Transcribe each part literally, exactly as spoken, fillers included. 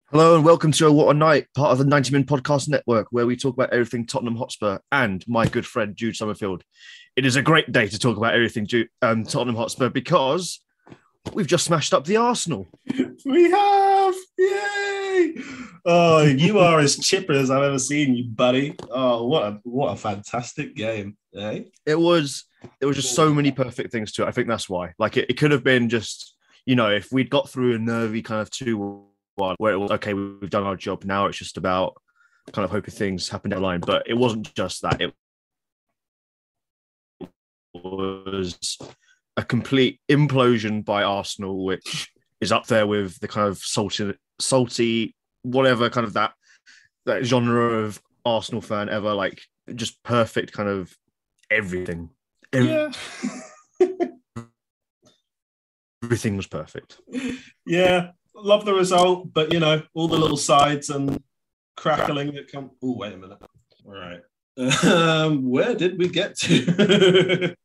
Hello and welcome to What a Night, part of the ninety Min Podcast Network, where we talk about everything Tottenham Hotspur and my good friend Jude Summerfield. It is a great day to talk about everything Jude, um, Tottenham Hotspur because we've just smashed up the Arsenal. We have! Yay! Oh, you are as chipper as I've ever seen you, buddy. Oh, what a what a fantastic game, eh? It was there was just so many perfect things to it. I think that's why. Like it, it could have been just, you know, if we'd got through a nervy kind of two one where it was okay, we've done our job. Now it's just about kind of hoping things happen down the line. But it wasn't just that. It was a complete implosion by Arsenal, which is up there with the kind of salty, salty, whatever kind of that that genre of Arsenal fan ever. Like just perfect kind of everything. Yeah. Everything was perfect. Yeah. Love the result, but you know, all the little sides and crackling that come. Oh, wait a minute. All right. Um, where did we get to?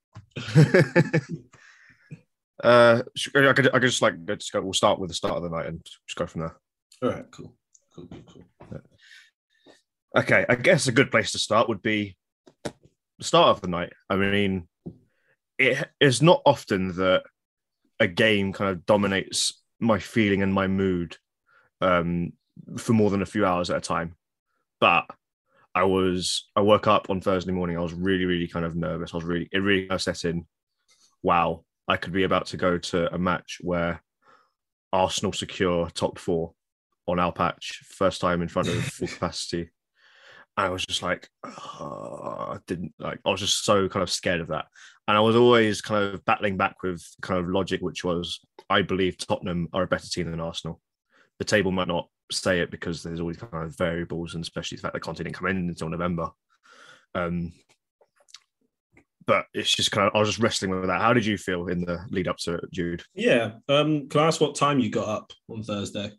uh, I could, I could just like just go. We'll start with the start of the night and just go from there. All right, cool, cool, cool, cool. Okay, I guess a good place to start would be the start of the night. I mean, it is not often that a game kind of dominates my feeling and my mood um, for more than a few hours at a time. But I was, I woke up on Thursday morning. I was really, really kind of nervous. I was really, it really kind of set in. Wow, I could be about to go to a match where Arsenal secure top four on our patch, first time in front of full capacity. And I was just like, oh, I didn't like, I was just so kind of scared of that. And I was always kind of battling back with kind of logic, which was, I believe Tottenham are a better team than Arsenal. The table might not say it because there's always kind of variables, and especially the fact that Conte didn't come in until November. Um, but it's just kind of, I was just wrestling with that. How did you feel in the lead up to it, Jude? Yeah. Um, can I ask what time you got up on Thursday?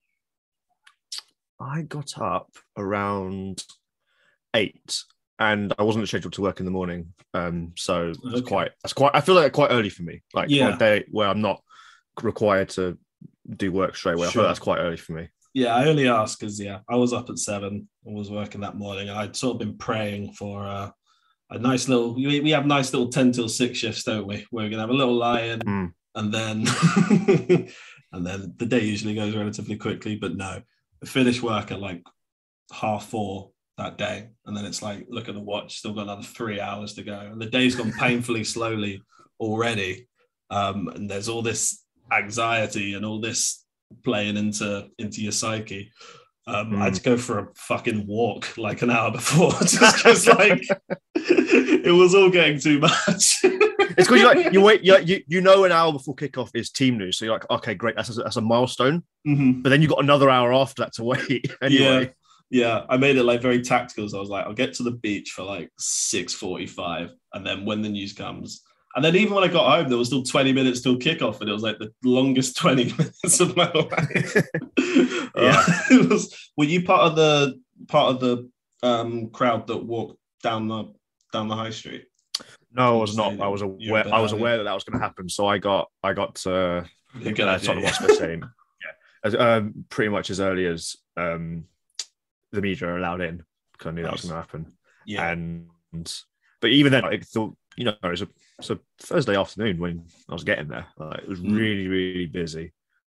I got up around eight, and I wasn't scheduled to work in the morning. Um, so it's Okay. quite, that's quite, I feel like quite early for me. Like Yeah. on a day where I'm not required to do work straight away. I feel Sure. like that's quite early for me. Yeah, I only asked because yeah, I was up at seven and was working that morning, and I'd sort of been praying for uh, a nice little. We, we have nice little ten till six shifts, don't we? We're gonna have a little lie-in, Mm. and then and then the day usually goes relatively quickly. But no, I finish work at like half four that day, and then it's like look at the watch, still got another three hours to go, and the day's gone painfully slowly already. Um, and there's all this anxiety and all this playing into into your psyche. Um, mm. I had to go for a fucking walk like an hour before, just because like it was all getting too much. It's because you like you wait, you, you you know an hour before kickoff is team news, so you're like, okay, great, that's a, that's a milestone. Mm-hmm. But then you got another hour after that to wait. Anyway, yeah, yeah, I made it like very tactical. So I was like, I'll get to the beach for like six forty-five, and then when the news comes. And then even when I got home, there was still twenty minutes till kickoff, and it was like the longest twenty minutes of my life. Yeah. Uh, it was, were you part of the part of the um, crowd that walked down the down the high street? No, I was not. I was aware. I was aware that that was going to happen, so I got I got uh, Good uh, idea, Tottenham yeah. Hotspur Stadium. Yeah, as, um, pretty much as early as um, the media are allowed in, because I knew that was Nice. going to happen. Yeah, And but even then, I thought, you know, it was a, it's a Thursday afternoon when I was getting there. Like, it was Mm. really, really busy.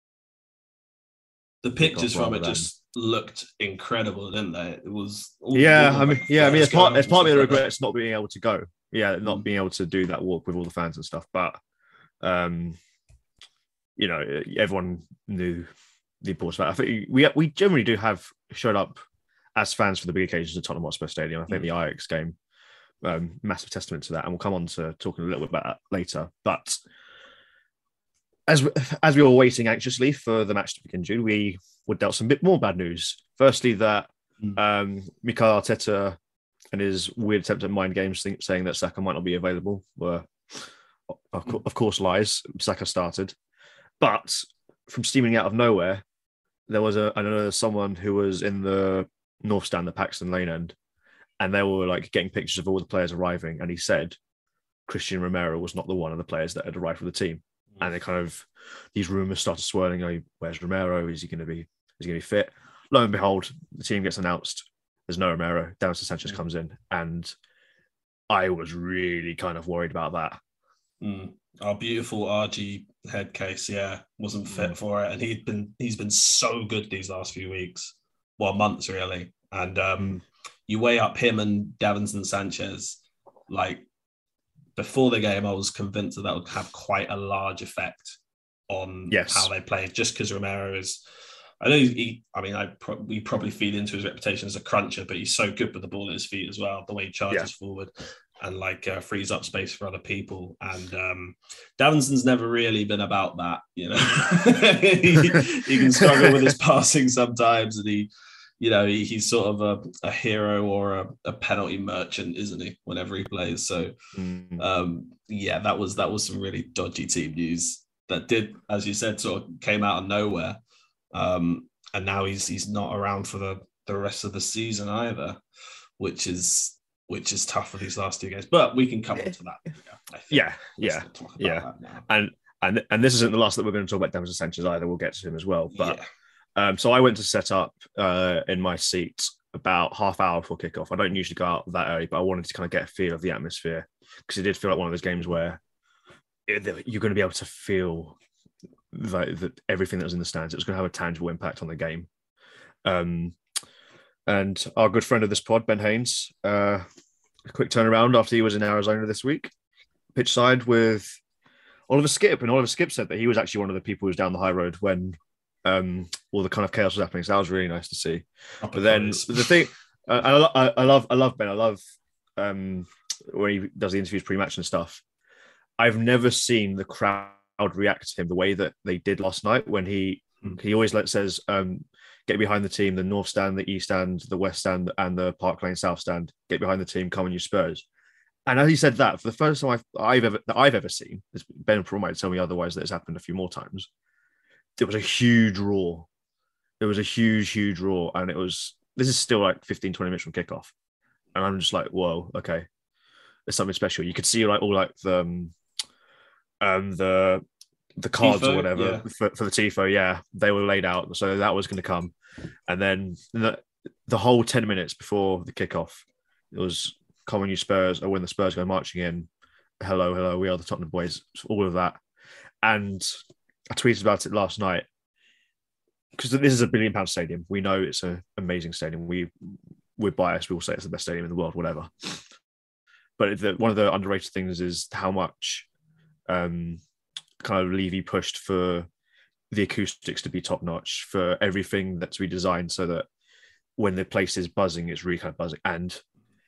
the pictures rather from it than- just looked incredible, didn't they? It was all, Yeah, all I mean, like yeah, I mean, flares it's part, going it's up part of and the stuff like that. regrets not being able to go. Yeah, not Mm. being able to do that walk with all the fans and stuff. But, um, you know, everyone knew the importance of that. I think we we generally do have showed up as fans for the big occasions at Tottenham Hotspur Stadium. I think Mm. the Ajax game, um, massive testament to that, and we'll come on to talking a little bit about that later. But as as we were waiting anxiously for the match to begin, June, we were dealt some bit more bad news. Firstly, that Mm. um, Mikel Arteta and his weird attempt at mind games, think, saying that Saka might not be available, were of, co- of course lies. Saka started, but from steaming out of nowhere, there was a I don't know someone who was in the North Stand, the Paxton Lane end, and they were like getting pictures of all the players arriving, and he said Christian Romero was not the one of the players that had arrived for the team. And they kind of, these rumours started swirling. Oh, where's Romero? Is he going to be Is he going to be fit? Lo and behold, the team gets announced. There's no Romero. Davinson Sanchez mm. comes in, and I was really kind of worried about that. Mm. Our beautiful R G head case, yeah, wasn't fit mm. for it, and he'd been he's been so good these last few weeks, well, months really. And um, mm. you weigh up him and Davinson Sanchez, like before the game, I was convinced that that would have quite a large effect on yes. how they play, just because Romero is. I know he. I mean, I pro- we probably feed into his reputation as a cruncher, but he's so good with the ball at his feet as well. The way he charges yeah. forward and like uh, frees up space for other people. And um, Davinson's never really been about that. You know, he, he can struggle with his passing sometimes, and he, you know, he, he's sort of a, a hero or a, a penalty merchant, isn't he? Whenever he plays, so mm. um, yeah, that was that was some really dodgy team news that did, as you said, sort of came out of nowhere. Um, and now he's he's not around for the, the rest of the season either, which is which is tough for these last two games. But we can come on to that. Yeah, yeah, yeah. yeah. And and and this isn't the last that we're going to talk about Davinson Sanchez either. We'll get to him as well. But yeah. um, so I went to set up uh, in my seat about half hour before kickoff. I don't usually go out that early, but I wanted to kind of get a feel of the atmosphere because it did feel like one of those games where it, you're going to be able to feel like that everything that was in the stands, it was going to have a tangible impact on the game. Um, and our good friend of this pod, Ben Haynes, uh, a quick turnaround after he was in Arizona this week, pitch side with Oliver Skipp, and Oliver Skipp said that he was actually one of the people who was down the high road when um, all the kind of chaos was happening. So that was really nice to see. Up but then close. the thing, uh, I, I love, I love Ben. I love um, when he does the interviews pre-match and stuff. I've never seen the crowd react to him the way that they did last night when he mm. he always like says um get behind the team, the north stand, the east stand, the west stand, and the Park Lane south stand, get behind the team, come on you Spurs. And as he said that, for the first time I've, I've ever that I've ever seen, Ben Paul might tell me otherwise that it's happened a few more times, there was a huge roar. There was a huge huge roar, and it was this is still like fifteen twenty minutes from kickoff, and I'm just like, whoa, okay, there's something special. You could see like all like the um, um the the cards Tifo, or whatever yeah. for, for the Tifo, yeah, they were laid out, so that was going to come. And then the, the whole ten minutes before the kickoff, it was come on you Spurs, or when the Spurs go marching in, hello, hello, we are the Tottenham boys, all of that. And I tweeted about it last night because this is a billion pound stadium. We know it's an amazing stadium. We we're biased. We will say it's the best stadium in the world, whatever. But the, one of the underrated things is how much um, kind of Levy pushed for the acoustics to be top notch, for everything that's to be designed so that when the place is buzzing, it's really kind of buzzing. And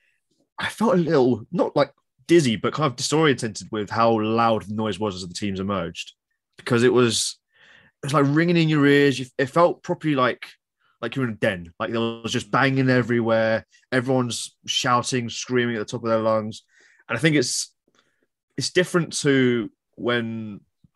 I felt a little, not like dizzy, but kind of disoriented with how loud the noise was as the teams emerged, because it was, it was like ringing in your ears. It felt properly like, like you're in a den. Like there was just banging everywhere. Everyone's shouting, screaming at the top of their lungs. And I think it's, it's different to when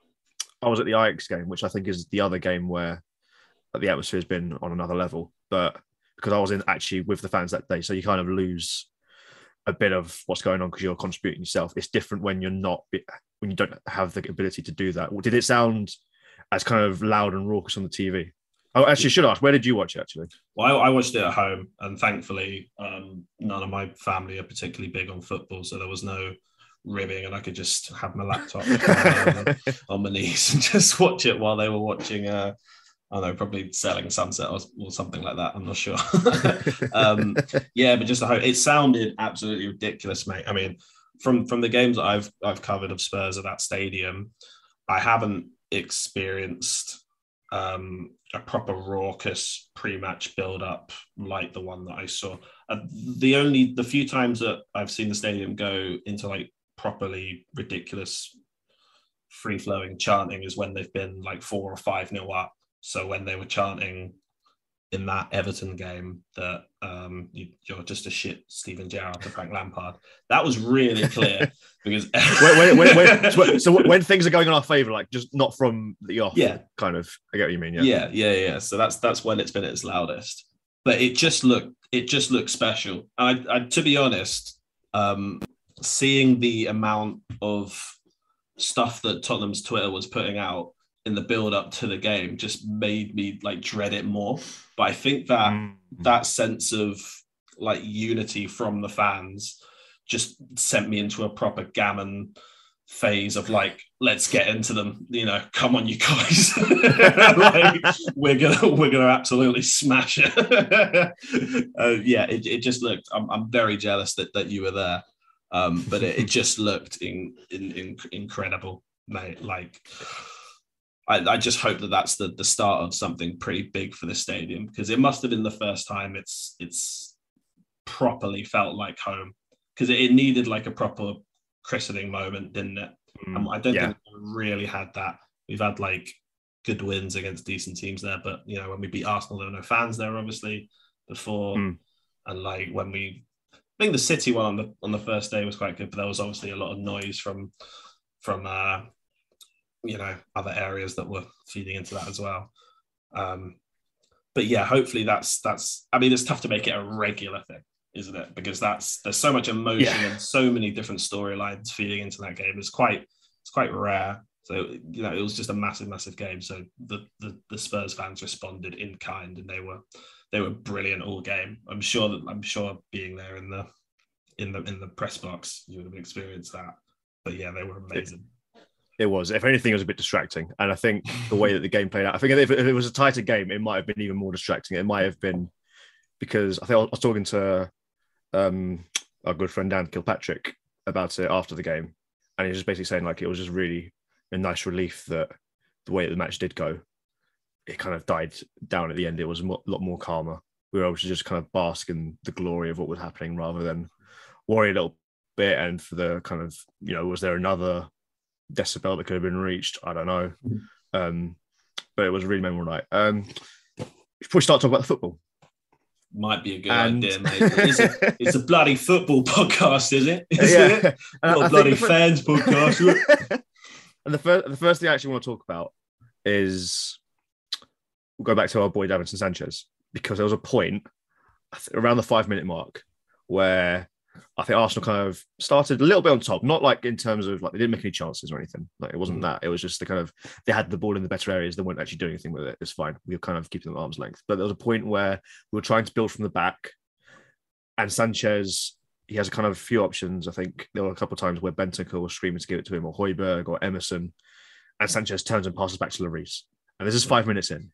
I was at the Ajax game, which I think is the other game where the atmosphere has been on another level. But because I was in actually with the fans that day, so you kind of lose a bit of what's going on because you're contributing yourself. It's different when you're not, when you don't have the ability to do that. Did it sound as kind of loud and raucous on the T V? Oh, actually, I should ask, where did you watch it actually? Well, I, I watched it at home, and thankfully, um, none of my family are particularly big on football, so there was no ribbing, and I could just have my laptop on, on my knees and just watch it while they were watching. Uh, I don't know, probably Selling Sunset or, or something like that. I'm not sure. um, yeah, but just a hope. It sounded absolutely ridiculous, mate. I mean, from from the games that I've I've covered of Spurs at that stadium, I haven't experienced um, a proper raucous pre-match build-up like the one that I saw. Uh, the only the few times that I've seen the stadium go into like properly ridiculous free-flowing chanting is when they've been like four or five nil up. So when they were chanting in that Everton game that um, you, you're just a shit Steven Gerrard to Frank Lampard, that was really clear because when, when, when, so, so when things are going in our favour, like just not from the off, yeah, kind of. I get what you mean, yeah, yeah, yeah, yeah. So that's that's when it's been at its loudest. But it just looked it just looked special. I, I to be honest, um, seeing the amount of stuff that Tottenham's Twitter was putting out in the build up to the game just made me like dread it more. But I think that Mm. that sense of like unity from the fans just sent me into a proper gammon phase of like, let's get into them, you know, come on you guys. Like, we're gonna we're gonna absolutely smash it. uh, yeah, it, it just looked, I'm, I'm very jealous that that you were there. Um, but it, it just looked in, in, in, incredible, mate. Like, I, I just hope that that's the, the start of something pretty big for the stadium, because it must have been the first time it's it's properly felt like home, because it, it needed like a proper christening moment, didn't it? Mm, Um, I don't yeah. think we really had that. We've had like good wins against decent teams there, but you know, when we beat Arsenal, there were no fans there, obviously, before, Mm. and like when we, I think the City one on the on the first day was quite good, but there was obviously a lot of noise from from uh, you know, other areas that were feeding into that as well. Um, but yeah, hopefully that's that's. I mean, it's tough to make it a regular thing, isn't it? Because that's there's so much emotion Yeah. and so many different storylines feeding into that game. It's quite it's quite rare. So you know, it was just a massive, massive game. So the the, the Spurs fans responded in kind, and they were they were brilliant all game. I'm sure that I'm sure being there in the in the in the press box, you would have experienced that. But yeah, they were amazing. It was. If anything, it was a bit distracting. And I think the way that the game played out, I think if it was a tighter game, it might have been even more distracting. It might have been because I think I was talking to um, our good friend Dan Kilpatrick about it after the game. And he was just basically saying like it was just really a nice relief that the way that the match did go, it kind of died down at the end. It was a lot more calmer. We were able to just kind of bask in the glory of what was happening rather than worry a little bit. And for the kind of, you know, was there another decibel that could have been reached? I don't know. Um, but it was a really memorable night. Um, before we start talking about the football. Might be a good and... idea, mate. It's a, it's a bloody football podcast, is it? Is yeah. it? Not a bloody fans first... podcast. And the first, the first thing I actually want to talk about is we'll go back to our boy Davinson Sanchez, because there was a point around the five minute mark where I think Arsenal kind of started a little bit on top, not like in terms of like they didn't make any chances or anything. Like it wasn't mm. that. It was just the kind of they had the ball in the better areas. They weren't actually doing anything with it. It's fine. We were kind of keeping them at arm's length. But there was a point where we were trying to build from the back, and Sanchez, he has a kind of few options. I think there were a couple of times where Bentancur was screaming to give it to him, or Højbjerg or Emerson, and Sanchez turns and passes back to Lloris. And this is five minutes in,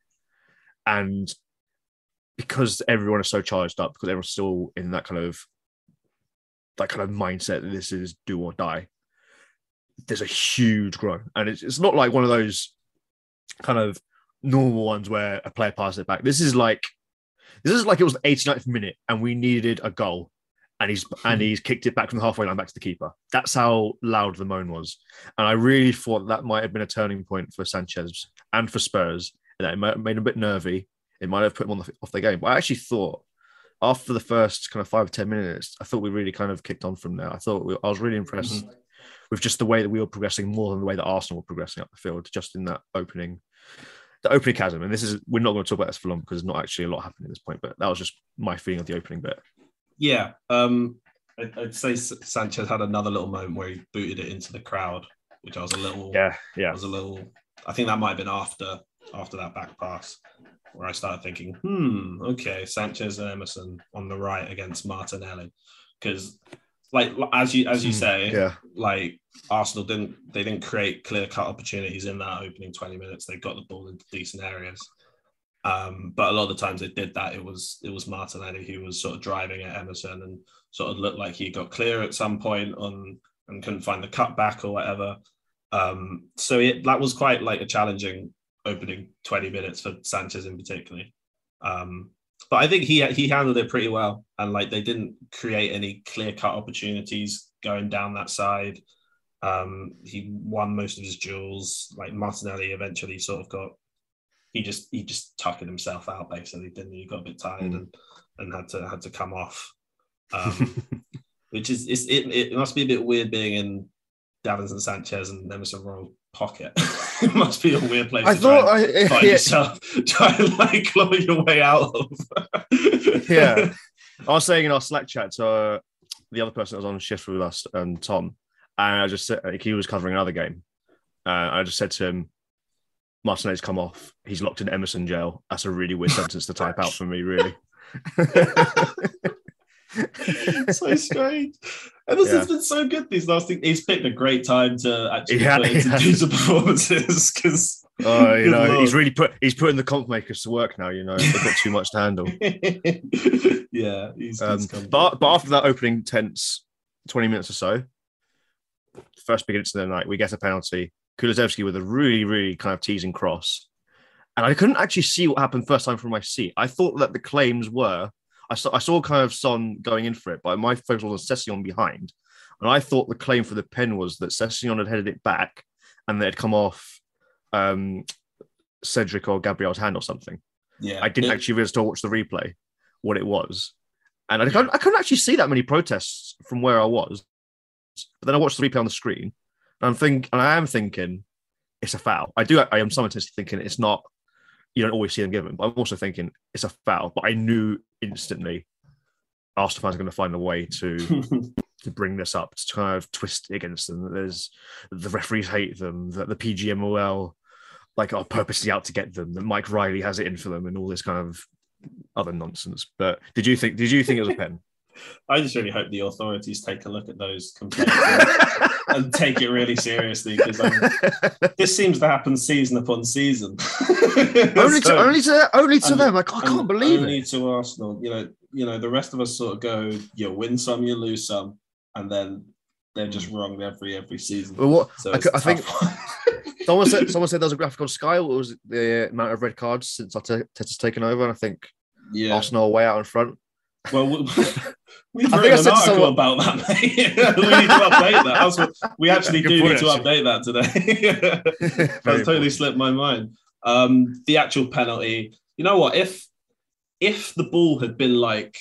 and because everyone is so charged up, because everyone's still in that kind of that kind of mindset that this is do or die, there's a huge groan. And it's, it's not like one of those kind of normal ones where a player passes it back. This is like this is like it was the eighty-ninth minute and we needed a goal, and he's and he's kicked it back from the halfway line back to the keeper. That's how loud the moan was. And I really thought that might have been a turning point for Sanchez and for Spurs. And that it might have made him a bit nervy. It might have put him on the, off the game. But I actually thought after the first kind of five or ten minutes, I thought we really kind of kicked on from there. I thought we, I was really impressed mm-hmm. with just the way that we were progressing more than the way that Arsenal were progressing up the field, just in that opening, the opening chasm. And this is, we're not going to talk about this for long because there's not actually a lot happening at this point, but that was just my feeling of the opening bit. Yeah. Um, I'd, I'd say Sanchez had another little moment where he booted it into the crowd, which I was a little, yeah, yeah. I was a little, I think that might have been after, after that back pass, where I started thinking, hmm, okay, Sanchez and Emerson on the right against Martinelli, because, like as you as you say, yeah. like Arsenal didn't they didn't create clear cut opportunities in that opening twenty minutes. They got the ball into decent areas, um, but a lot of the times they did that. It was it was Martinelli who was sort of driving at Emerson and sort of looked like he got clear at some point on and couldn't find the cutback or whatever. Um, so it, that was quite like a challenging opening twenty minutes for Sanchez in particular. Um, but I think he he handled it pretty well, and like they didn't create any clear-cut opportunities going down that side. Um, he won most of his duels. Like Martinelli eventually sort of got he just he just tuckered himself out basically, didn't he? He got a bit tired mm. and and had to had to come off. Um, which is it's, it it must be a bit weird being in Davinson Sanchez and Emerson Royal pocket. It must be a weird place I to thought try I, and find yeah. yourself, try and like claw your way out of. Yeah. I was saying in our Slack chat to uh, the other person that was on shift with us, um, Tom, and I just said, like, he was covering another game. Uh, I just said to him, Martinelli's come off. He's locked in Emerson jail. That's a really weird sentence to type out for me, really. So strange. Emerson's Yeah. been so good these last things. He's picked a great time to actually Yeah, put into yeah. decent performances because Oh, you Good know, Lord. he's really put he's putting the comp makers to work now. You know, they've got too much to handle. yeah, he's, Um, he's come but but after that opening tense twenty minutes or so, first big incident of the night, we get a penalty. Kulusevski with a really really kind of teasing cross, and I couldn't actually see what happened first time from my seat. I thought that the claims were I saw I saw kind of Son going in for it, but my focus was on Sessegnon behind, and I thought the claim for the pen was that Sessegnon had headed it back, and that it had come off um, Cedric or Gabriel's hand or something. Yeah, I didn't it, actually realize to watch the replay what it was. And I couldn't, I couldn't actually see that many protests from where I was. But then I watched the replay on the screen, and I'm think, and I am thinking it's a foul. I do. I am simultaneously thinking it's not. You don't always see them given, but I'm also thinking it's a foul. But I knew instantly Arsenal fans are going to find a way to to bring this up, to kind of twist it against them. That there's the referees hate them, that the P G M O L like are purposely out to get them, that Mike Riley has it in for them, and all this kind of other nonsense. But did you think? Did you think it was a pen? I just really hope the authorities take a look at those complaints and, and take it really seriously because um, this seems to happen season upon season. only So- to only to only to and- them. Like I can't and believe only it. to Arsenal. You know, you know, the rest of us sort of go, you win some, you lose some, and then they're just wrong every every season. Well, what So I, it's cou- I a think tough one. someone said someone said there was a graphic on Sky. What was it, the amount of red cards since Arteta's taken over? And I think yeah. Arsenal are way out in front. Well, we, we've I think I written said an to article someone- about that, mate. We need to update that. That's what, we actually Good do point, need to actually. update that today. That's Very totally important. slipped my mind. Um, the actual penalty. You know what? If if the ball had been like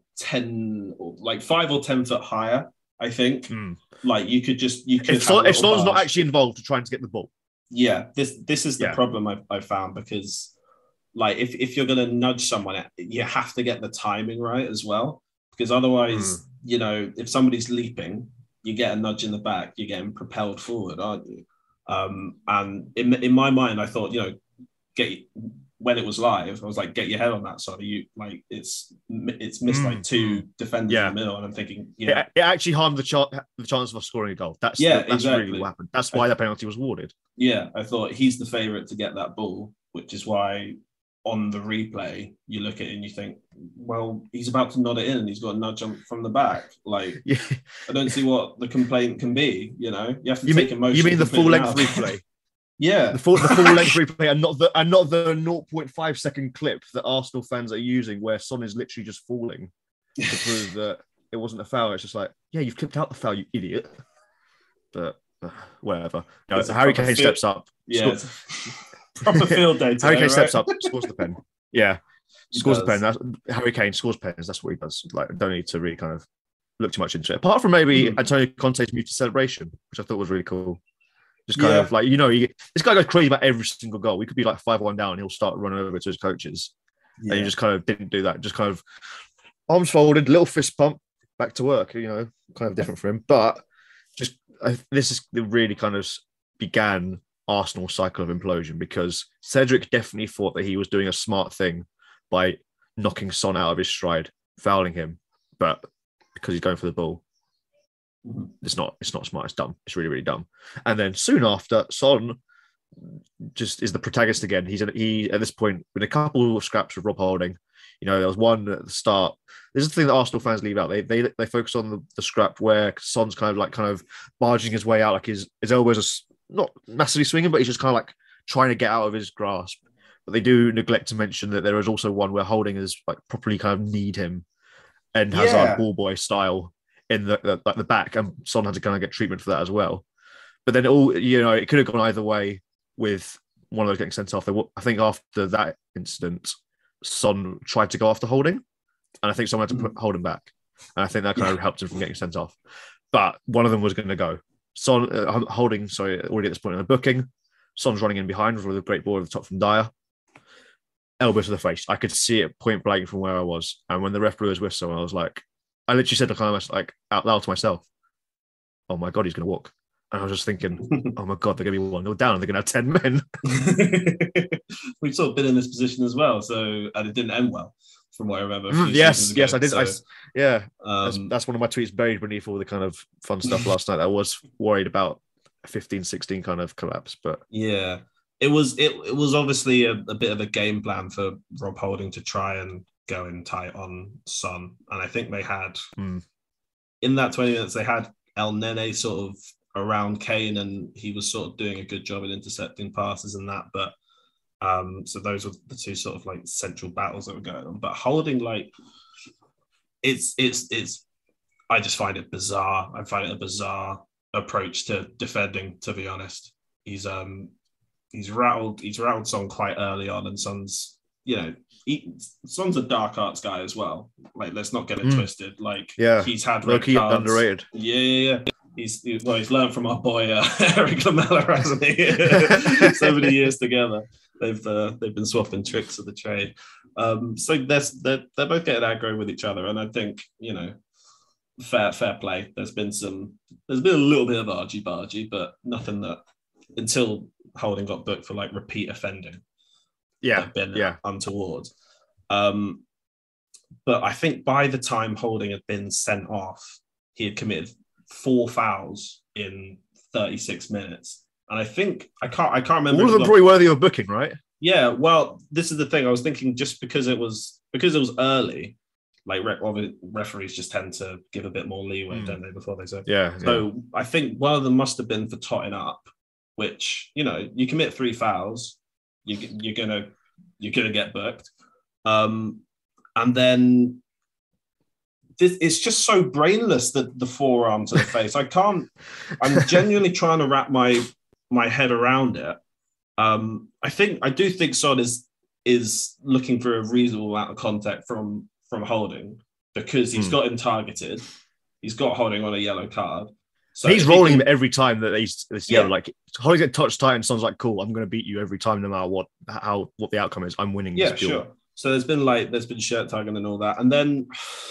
ten, or like five or ten foot higher, I think Mm. like you could just you could. If, have Son, if little Son's not bars. actually involved to trying to get the ball, Yeah, this this is the Yeah. problem I I found because like if if you're gonna nudge someone, you have to get the timing right as well because otherwise, Mm. you know, if somebody's leaping, you get a nudge in the back, you're getting propelled forward, aren't you? Um, and in in my mind, I thought, you know, get when it was live, I was like, get your head on that side. You like it's it's missed Mm. like two defenders Yeah. in the middle, and I'm thinking, yeah, it, it actually harmed the, ch- the chance of us scoring a goal. That's Yeah, that's exactly. really what happened. That's why the penalty was awarded. yeah, I thought he's the favourite to get that ball, which is why on the replay you look at it and you think, well, he's about to nod it in and he's got a nudge on, from the back. Like, Yeah. I don't see what the complaint can be. You know, you have to You take mean, emotion. you mean the full completely length out. replay? Yeah, The full the full length replay, and not the and not the zero point five second clip that Arsenal fans are using, where Son is literally just falling to prove that it wasn't a foul. It's just like, yeah, you've clipped out the foul, you idiot. But uh, whatever. No, It's a Harry proper Kane field- steps up. yeah. Score- It's a proper field day. Today, Harry Kane right? steps up, scores the pen. Yeah, He scores the does. pen. That's, Harry Kane scores pens. That's what he does. Like, don't need to really kind of look too much into it. Apart from maybe Mm. Antonio Conte's muted celebration, which I thought was really cool. Just kind Yeah. of like, you know, he, this guy goes crazy about every single goal. We could be like five one down, and he'll start running over to his coaches. Yeah. And he just kind of didn't do that. Just kind of arms folded, little fist pump, back to work. You know, kind of different for him. But just I, this is the really kind of began Arsenal's cycle of implosion because Cedric definitely thought that he was doing a smart thing by knocking Son out of his stride, fouling him, but because he's going for the ball, Mhm. it's not. It's not smart. It's dumb. It's really, really dumb. And then soon after, Son just is the protagonist again. He's he at this point with a couple of scraps with Rob Holding. You know, there was one at the start. This is the thing that Arsenal fans leave out. They they they focus on the, the scrap where Son's kind of like kind of barging his way out, like his his elbows are s- not massively swinging, but he's just kind of like trying to get out of his grasp. But they do neglect to mention that there is also one where Holding is like properly kind of kneed him and has Yeah. like ball boy style in the, the like the back, and Son had to kind of get treatment for that as well. But then it all, you know, it could have gone either way with one of those getting sent off. They, wa- I think after that incident, Son tried to go after Holding, and I think someone had to put Holding back, and I think that kind of helped him from getting sent off. But one of them was going to go. Son uh, Holding, sorry, already at this point in the booking. Son's running in behind with a great ball at the top from Dyer. Elbow to the face. I could see it point blank from where I was. And when the ref blew his whistle, I was like, I literally said to kind of like out loud to myself, "Oh my god, he's going to walk." And I was just thinking, oh my God, they're going to be one nil down. They're going to have ten men. We've sort of been in this position as well. So, and it didn't end well, from what I remember. Yes, yes, I did. So, I, yeah, um, that's, that's one of my tweets buried beneath all the kind of fun stuff last night. I was worried about a fifteen sixteen kind of collapse, but yeah, it was it, it was obviously a, a bit of a game plan for Rob Holding to try and go in tight on Son. And I think they had, mm. in that twenty minutes, they had El Nene sort of around Kane, and he was sort of doing a good job at intercepting passes and that. But um, so those were the two sort of like central battles that were going on. But Holding, like, it's it's it's I just find it bizarre. I find it a bizarre approach to defending, to be honest. He's um he's rattled he's rattled Son quite early on, and Son's, you know, he, Son's a dark arts guy as well. Like, let's not get it mm. twisted. Like, yeah, he's had red cards. Underrated. Yeah, yeah, yeah. He's he, well, he's learned from our boy uh, Eric Lamela, hasn't he? So many years together, they've uh, they've been swapping tricks of the trade. Um, so they're, they're they're both getting aggro with each other, and I think, you know, fair fair play. There's been some, there's been a little bit of argy bargy, but nothing that, until Holding got booked for like repeat offending. Yeah, been yeah, untoward. Um, but I think by the time Holding had been sent off, he had committed four fouls in thirty-six minutes, and I think I can't I can't remember. All of them probably worthy of booking, right? Yeah, well, this is the thing. I was thinking, just because it was because it was early, like referees just tend to give a bit more leeway, mm. don't they, before they say. Yeah. So yeah. I think one of them must have been for totting up, which, you know, you commit three fouls, you, you're gonna you're gonna get booked, um, and then. This, it's just so brainless, that the forearm to the face. I can't. I'm genuinely trying to wrap my my head around it. Um, I think I do think Son is is looking for a reasonable amount of contact from from Holding, because he's mm. got him targeted. He's got Holding on a yellow card. So he's rolling can, him every time that he's this yeah. yellow. Like, Holding get touched tight, and Son's like, "Cool, I'm going to beat you every time, no matter what how what the outcome is. I'm winning." Yeah, this sure. duel. So there's been like there's been shirt tagging and all that, and then.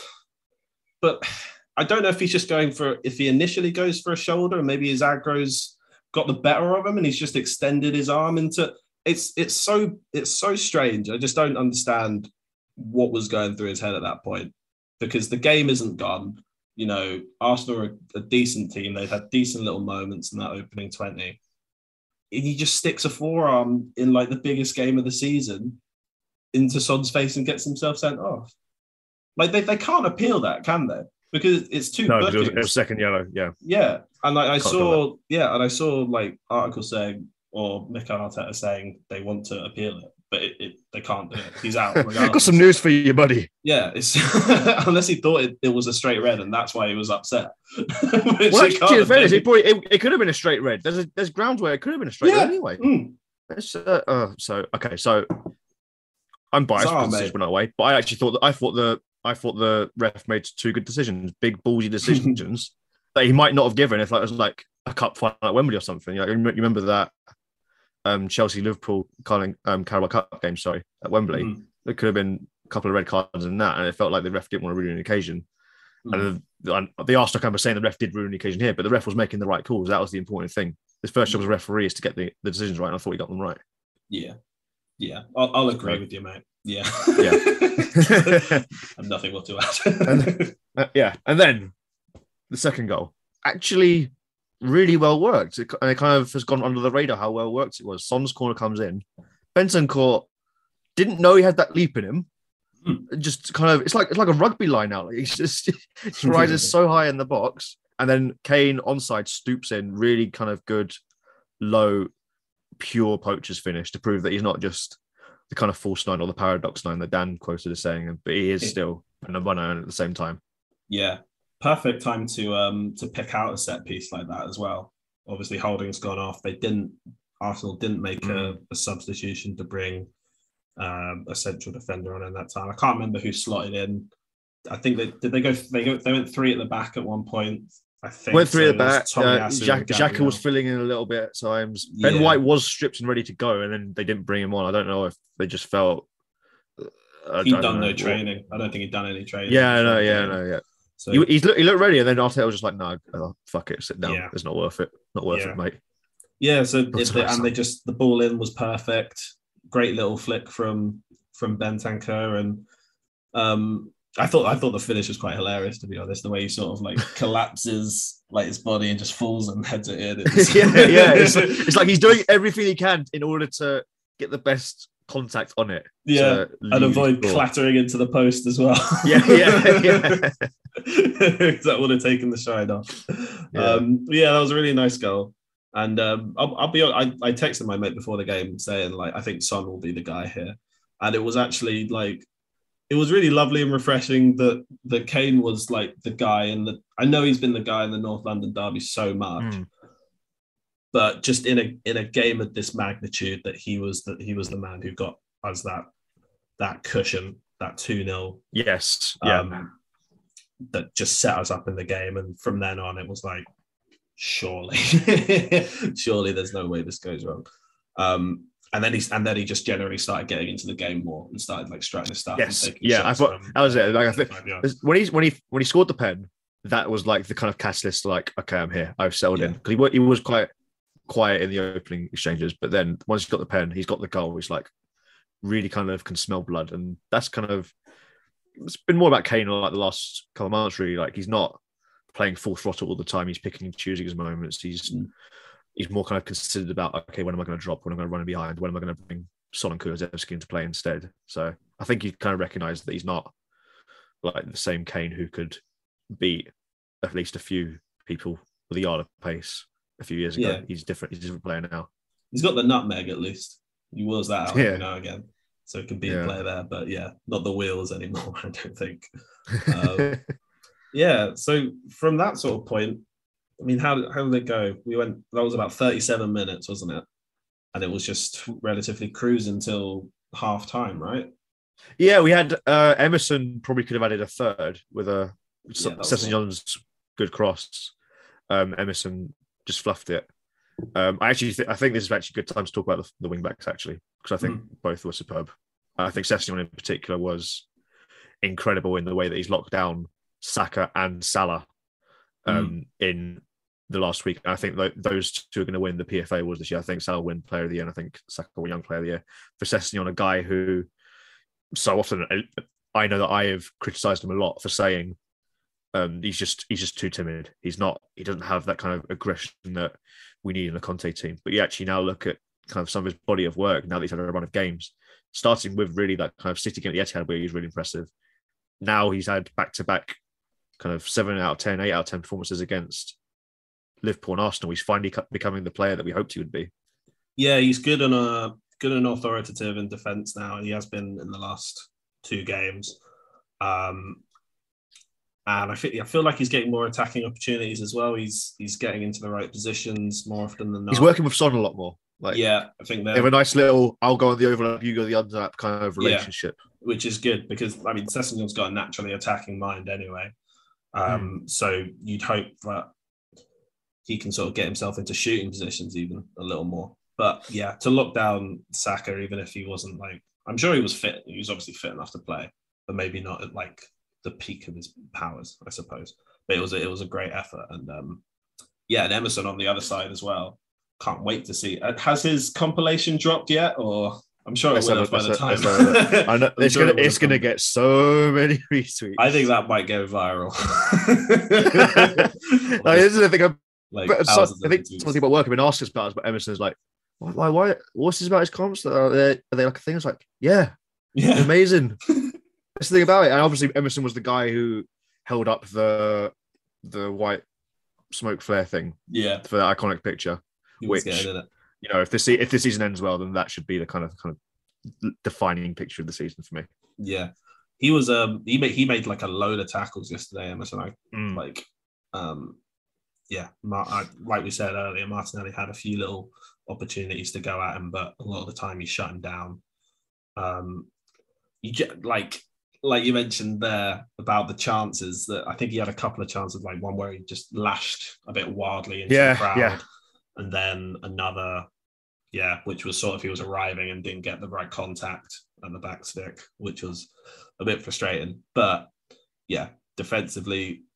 But I don't know if he's just going for, if he initially goes for a shoulder and maybe his aggro's got the better of him and he's just extended his arm into, it's it's so it's so strange. I just don't understand what was going through his head at that point, because the game isn't gone. You know, Arsenal are a decent team. They've had decent little moments in that opening twenty. And he just sticks a forearm in like the biggest game of the season into Son's face and gets himself sent off. Like, they, they can't appeal that, can they? Because it's two no, it was, it was second yellow, yeah. Yeah, and like, I saw, yeah, and I saw like articles saying, or Mikel Arteta saying they want to appeal it, but it, it, they can't do it. He's out. Got some news for you, buddy. Yeah, it's unless he thought it, it was a straight red, and that's why he was upset. Well, actually, in fairness, it, probably, it, it could have been a straight red. There's a, there's grounds where it could have been a straight yeah. red anyway. Mm. It's, uh, uh, so okay, so I'm biased because this went away, but I actually thought that I thought the I thought the ref made two good decisions, big ballsy decisions that he might not have given if like, it was like a cup final at Wembley or something. Like, you remember that um, Chelsea Liverpool um, Carabao Cup game, sorry, at Wembley. Mm. There could have been a couple of red cards in that, and it felt like the ref didn't want to ruin an occasion. Mm. And the, the Arsenal camp was saying the ref did ruin the occasion here, but the ref was making the right calls. That was the important thing. His first job as a referee is to get the, the decisions right, and I thought he got them right. Yeah, yeah, I'll, I'll agree right. with you, mate. Yeah, yeah. I've nothing more to add. and, uh, yeah, and then the second goal actually really well worked. It, and it kind of has gone under the radar how well worked it was. Son's corner comes in. Bentancur didn't know he had that leap in him. Mm. Just kind of, it's like it's like a rugby line out. Like he's just he rises so high in the box, and then Kane onside stoops in. Really kind of good, low, pure poacher's finish to prove that he's not just the kind of false nine or the paradox nine that Dan quoted as saying, but he is still a number nine at the same time. Yeah, perfect time to um to pick out a set piece like that as well. Obviously, Holding's gone off. They didn't. Arsenal didn't make mm. a, a substitution to bring um, a central defender on in that time. I can't remember who slotted in. I think they did. They go. They go. They went three at the back at one point. I think went three so at the back. Uh, Jack, Xhaka was filling in a little bit at times. Yeah. Ben White was stripped and ready to go, and then they didn't bring him on. I don't know if they just felt uh, he'd done no what. training. I don't think he'd done any training. Yeah, no, yeah, no, yeah. So he, he's look, he looked ready, and then Arteta was just like, "No, oh, fuck it, sit down. Yeah. It's not worth it. Not worth Yeah. it, mate." yeah, so Not it, tonight, and son. they just the ball in was perfect. Great little flick from from Bentancur, and um, I thought I thought the finish was quite hilarious, to be honest. The way he sort of like collapses like his body and just falls and heads it in. It's- yeah, yeah. It's, it's like he's doing everything he can in order to get the best contact on it. yeah, to and lead avoid goal. clattering into the post as well. Yeah, yeah, yeah. That would have taken the shine off. Yeah. Um, yeah, that was a really nice goal. And um, I'll, I'll be honest, I, I texted my mate before the game saying, like, I think Son will be the guy here. And it was actually like, it was really lovely and refreshing that that Kane was like the guy. And the, I know he's been the guy in the North London derby so much, Mm. but just in a in a game of this magnitude, that he was that he was the man who got us that that cushion, that two nil. Yes. Yeah. Um, that just set us up in the game. And from then on, it was like, surely, surely there's no way this goes wrong. Um, and then he and then he just generally started getting into the game more and started like striking the stuff. yes. And taking Yeah. I shots thought from that was it. Like I think twenty-five yards. when he when he when he scored the pen, that was like the kind of catalyst. Like, okay, I'm here. I've settled in, Yeah. because he wa- he was quite quiet in the opening exchanges, but then once he's got the pen, he's got the goal. He's like really kind of can smell blood, and that's kind of it's been more about Kane like the last couple of months. Really, like he's not playing full throttle all the time. He's picking and choosing his moments. He's Mm. he's more kind of considered about, okay, when am I going to drop? When am I going to run in behind? When am I going to bring Son and Kulusevski into play instead? So I think he kind of recognised that he's not like the same Kane who could beat at least a few people with a yard of pace a few years ago. Yeah. He's different. He's a different player now. He's got the nutmeg at least. He wheels that out Yeah. every now and again. So it can be Yeah. a player there. But yeah, not the wheels anymore, I don't think. Um, yeah. So from that sort of point, I mean, how, how did it go? We went, that was about thirty-seven minutes, wasn't it? And it was just relatively cruising until half time, right? Yeah, we had uh, Emerson probably could have added a third with a Yeah, that was Sessegnon's good cross. Um, Emerson just fluffed it. Um, I actually th- I think this is actually a good time to talk about the, the wing backs, actually, because I think Mm. both were superb. I think Sessegnon in particular was incredible in the way that he's locked down Saka and Salah um, in the last week. And I think th- those two are going to win the P F A awards this year. I think Salah will win Player of the Year, and I think Saka will win Young Player of the Year. For Sessegnon, a guy who so often I know that I have criticised him a lot for saying um, he's just he's just too timid. He's not. He doesn't have that kind of aggression that we need in a Conte team. But you actually now look at kind of some of his body of work now that he's had a run of games, starting with really that kind of City game at the Etihad where he's really impressive. Now he's had back-to-back kind of seven out of ten, eight out of ten performances against Liverpool and Arsenal. He's finally becoming the player that we hoped he would be. Yeah, he's good and uh, good and authoritative in defence now. He has been in the last two games. Um, and I feel, I feel like he's getting more attacking opportunities as well. He's he's getting into the right positions more often than not. He's working with Son a lot more. Like, yeah, I think they that, have a nice little, I'll go on the overlap, you go the underlap kind of Yeah. relationship. which is good because, I mean, Sessegnon's got a naturally attacking mind anyway. Um, So you'd hope that he can sort of get himself into shooting positions even a little more. But yeah, to lock down Saka, even if he wasn't like, I'm sure he was fit. He was obviously fit enough to play, but maybe not at like the peak of his powers, I suppose. But it was a, it was a great effort. And um, yeah, and Emerson on the other side as well. Can't wait to see. Uh, has his compilation dropped yet? Or I'm sure it Let's will have have a- by the let's time. have- let's have I know I'm it's sure it gonna will it's have gonna come. get so many retweets. I think that might go viral. Like, this is the thing. I'm, like but so, thousands I of think retweets. some people at work have been asking us about us, but Emerson's like, why, why, why what's this about his comps? Are they, are they like a thing? It's like, yeah, Yeah. amazing. That's the thing about it. And obviously, Emerson was the guy who held up the the white smoke flare thing Yeah. for that iconic picture. He was Which- getting in it. You know, if this se- if this season ends well, then that should be the kind of kind of defining picture of the season for me. Yeah. He was um he made he made like a load of tackles yesterday, Emerson. I Mm. like um yeah, Mar- I, like we said earlier, Martinelli had a few little opportunities to go at him, but a lot of the time he shut him down. Um you get like like you mentioned there about the chances that I think he had a couple of chances, like one where he just lashed a bit wildly into Yeah, the crowd, yeah. and then another, yeah, which was sort of he was arriving and didn't get the right contact at the back stick, which was a bit frustrating. But yeah, defensively,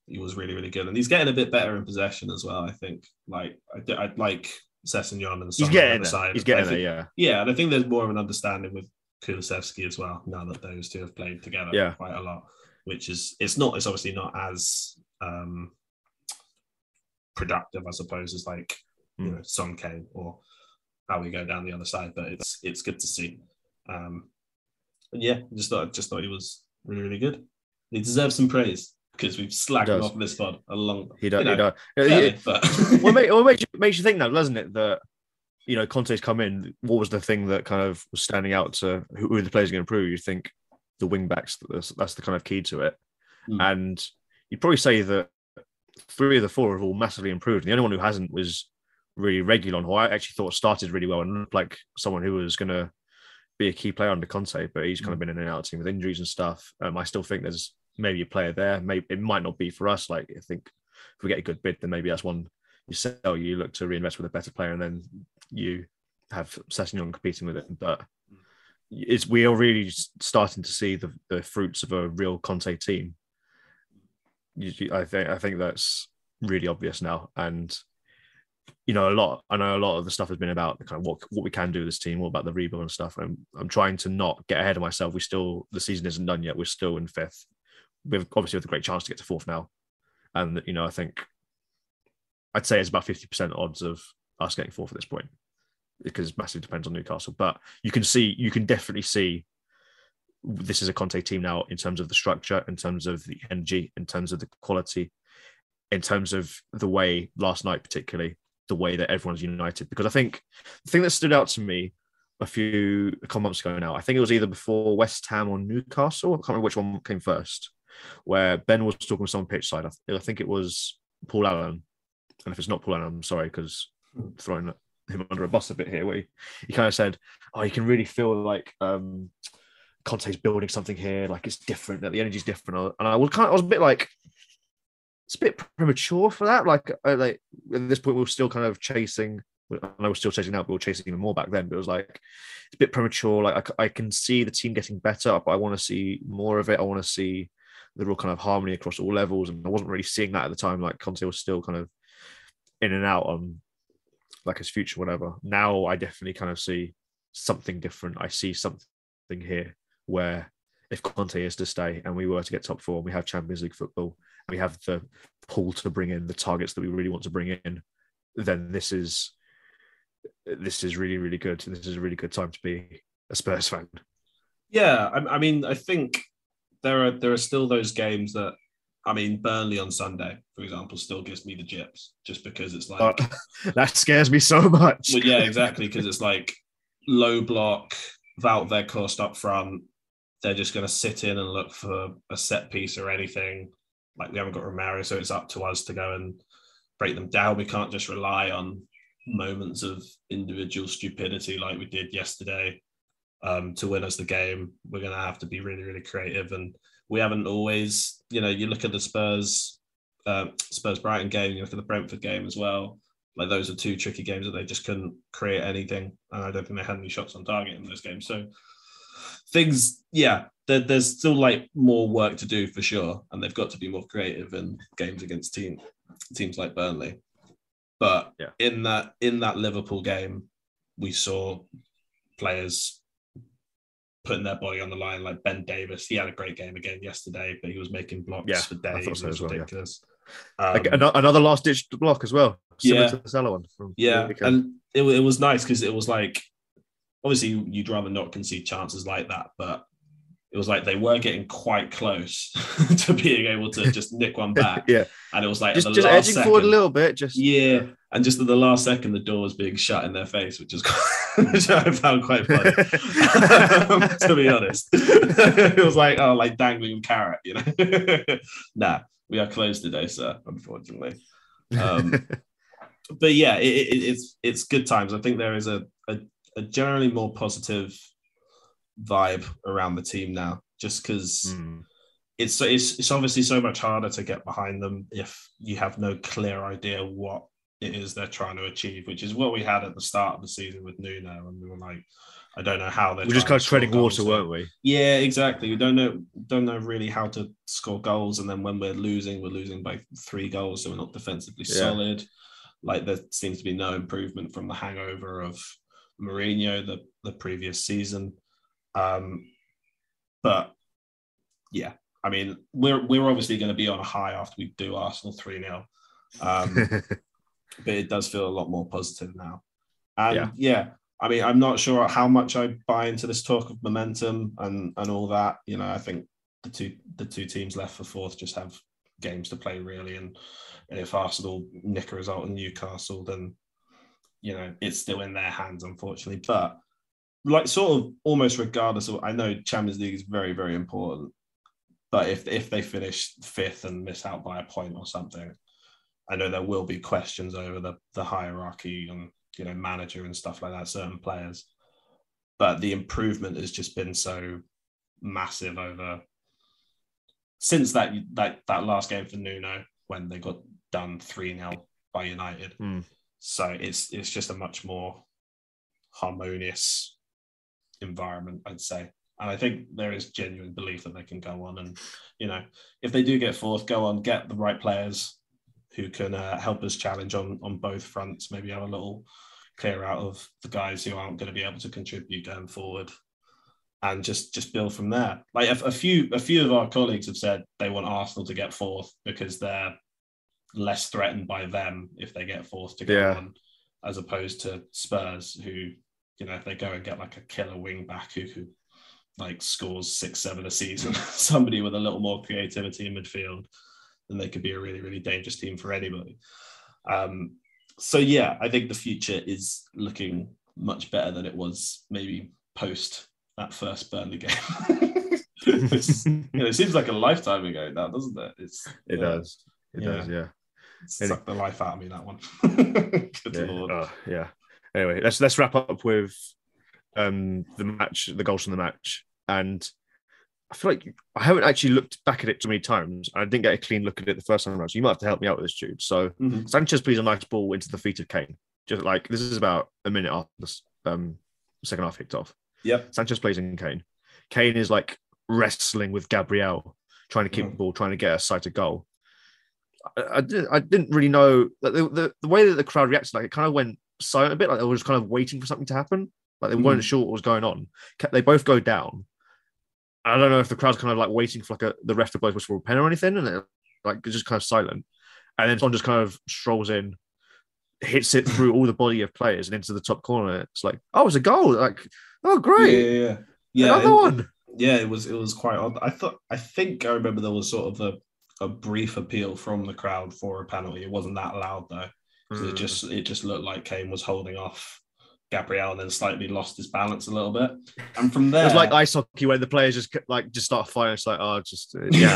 he was really, really good. And he's getting a bit better in possession as well, I think. Like, I, I'd like Sessegnon and Son He's getting on the there. side. He's getting think, there, yeah. Yeah, and I think there's more of an understanding with Kulusevski as well, now that those two have played together yeah. quite a lot, which is, it's not, it's obviously not as um, productive, I suppose, as like, mm. you know, Son Kane or how we go down the other side, but it's it's good to see. Um, and yeah, just thought just thought he was really, really good. He deserves some praise because we've slacked him off this pod a long. He does. You know, he does. fairly, he, but... well, it, well, it makes, you, makes you think now, doesn't it? That you know, Conte's come in. What was the thing that kind of was standing out to who, who the players are going to improve? You think the wing backs. That's, that's the kind of key to it. Mm. And you'd probably say that three of the four have all massively improved. The only one who hasn't was really Reguilon, who I actually thought started really well and looked like someone who was going to be a key player under Conte, but he's kind of been in and out of the team with injuries and stuff. Um, I still think there's maybe a player there. Maybe it might not be for us. Like, I think if we get a good bid, then maybe that's one you sell, you look to reinvest with a better player, and then you have Sessegnon competing with it. But it's, we are really starting to see the, the fruits of a real Conte team. You, I think I think that's really obvious now. And you know, a lot. I know a lot of the stuff has been about kind of what what we can do with this team, all about the rebuild and stuff. And I'm, I'm trying to not get ahead of myself. We still, the season isn't done yet. We're still in fifth. We've obviously have a great chance to get to fourth now. And you know, I think I'd say it's about fifty percent odds of us getting fourth at this point, because it massively depends on Newcastle. But you can see, you can definitely see this is a Conte team now in terms of the structure, in terms of the energy, in terms of the quality, in terms of the way last night, particularly the way that everyone's united. Because I think the thing that stood out to me a few a couple months ago now, I think it was either before West Ham or Newcastle, I can't remember which one came first, where Ben was talking with someone pitch side. I think it was Paul Allen. And if it's not Paul Allen, I'm sorry, because I'm throwing him under a bus a bit here, where he, he kind of said, oh, you can really feel like um, Conte's building something here, like it's different, that the energy's different. And I was kind of, I was a bit like, it's a bit premature for that. Like, uh, like at this point, we we're still kind of chasing. I know we're still chasing now, but we were chasing even more back then. But it was like it's a bit premature. Like I, I can see the team getting better, but I want to see more of it. I want to see the real kind of harmony across all levels, and I wasn't really seeing that at the time. Like Conte was still kind of in and out on like his future, whatever. Now I definitely kind of see something different. I see something here where if Conte is to stay and we were to get top four, and we have Champions League football, we have the pull to bring in the targets that we really want to bring in, then this is this is really, really good. This is a really good time to be a Spurs fan. Yeah, I, I mean, I think there are there are still those games that, I mean, Burnley on Sunday, for example, still gives me the jips, just because it's like... Uh, that scares me so much. Well, yeah, exactly, because it's like low block, Wout Weghorst up front. They're just going to sit in and look for a set piece or anything. Like, we haven't got Romero, so it's up to us to go and break them down. We can't just rely on moments of individual stupidity like we did yesterday um, to win us the game. We're going to have to be really, really creative. And we haven't always, you know, you look at the Spurs, uh, Spurs-Brighton game, you look at the Brentford game as well. Like, those are two tricky games that they just couldn't create anything. And I don't think they had any shots on target in those games. So things, yeah, there, there's still like more work to do for sure. And they've got to be more creative in games against team, teams like Burnley. But yeah. in that in that Liverpool game, we saw players putting their body on the line, like Ben Davis. He had a great game again yesterday, but he was making blocks yeah, for days. I thought so it was well, ridiculous. Yeah. Um, another last-ditch block as well, similar yeah, to the Salah one. From yeah, and it, it was nice because it was like, obviously you'd rather not concede chances like that, but it was like they were getting quite close to being able to just nick one back. yeah. And it was like, just, the just last edging second, forward a little bit. Just Yeah. And just at the last second, the door was being shut in their face, which is which I found quite funny, um, to be honest. It was like, oh, like dangling a carrot, you know? Nah, we are closed today, sir, unfortunately. Um, but yeah, it, it, it's it's good times. I think there is a, a, a generally more positive vibe around the team now, just because mm. it's, it's it's obviously so much harder to get behind them if you have no clear idea what it is they're trying to achieve, which is what we had at the start of the season with Nuno, and we were like, I don't know how they're. We're just kind of treading water, weren't we? Yeah, exactly. We don't know don't know really how to score goals, and then when we're losing, we're losing by three goals, so we're not defensively yeah. solid. Like there seems to be no improvement from the hangover of Mourinho the the previous season. Um, but yeah, I mean, we're we're obviously going to be on a high after we do Arsenal three nil. Um, but it does feel a lot more positive now. And yeah. yeah, I mean, I'm not sure how much I buy into this talk of momentum and, and all that. You know, I think the two the two teams left for fourth just have games to play, really. And, and if Arsenal nick a result in Newcastle, then, you know, it's still in their hands, unfortunately. But like sort of almost regardless of, I know Champions League is very, very important. But if if they finish fifth and miss out by a point or something, I know there will be questions over the, the hierarchy and, you know, manager and stuff like that, certain players. But the improvement has just been so massive over since that that, that last game for Nuno when they got done three nil by United. Mm. So it's it's just a much more harmonious environment, I'd say. And I think there is genuine belief that they can go on and, you know, if they do get fourth, go on, get the right players who can uh, help us challenge on, on both fronts, maybe have a little clear out of the guys who aren't going to be able to contribute going forward and just, just build from there. Like a, a few a few of our colleagues have said they want Arsenal to get fourth because they're less threatened by them if they get fourth to go yeah. on, as opposed to Spurs who, you know, if they go and get like a killer wing back who could like scores six, seven a season, somebody with a little more creativity in midfield, then they could be a really, really dangerous team for anybody. Um, so, yeah, I think the future is looking much better than it was maybe post that first Burnley game. Which, you know, it seems like a lifetime ago now, doesn't it? It's, it uh, does. It yeah. does, yeah. It sucked the life out of me, that one. Good yeah. Lord. Oh, yeah. Anyway, let's let's wrap up with um, the match, the goals from the match. And I feel like I haven't actually looked back at it too many times. I didn't get a clean look at it the first time around. So you might have to help me out with this, Jude. So mm-hmm. Sanchez plays a nice ball into the feet of Kane. Just like this is about a minute after the um, second half kicked off. Yep. Sanchez plays in Kane. Kane is like wrestling with Gabriel, trying to keep mm. the ball, trying to get a sight of goal. I, I, did, I didn't really know that the, the, the way that the crowd reacted, like it kind of went silent a bit, like they were just kind of waiting for something to happen. Like they mm. weren't sure what was going on. They both go down. I don't know if the crowd's kind of like waiting for like a, the ref to blow whistle for a pen or anything, and it, like it's just kind of silent. And then someone just kind of strolls in, hits it through all the body of players and into the top corner. It's like, oh, it's a goal! Like, oh, great! Yeah, yeah, yeah. yeah Another it, one. Yeah, it was it was quite odd. I thought I think I remember there was sort of a, a brief appeal from the crowd for a penalty. It wasn't that loud though. Mm. It just it just looked like Kane was holding off Gabriel and then slightly lost his balance a little bit. And from there, it was like ice hockey when the players just like just start fighting. It's like, oh, just uh, yeah,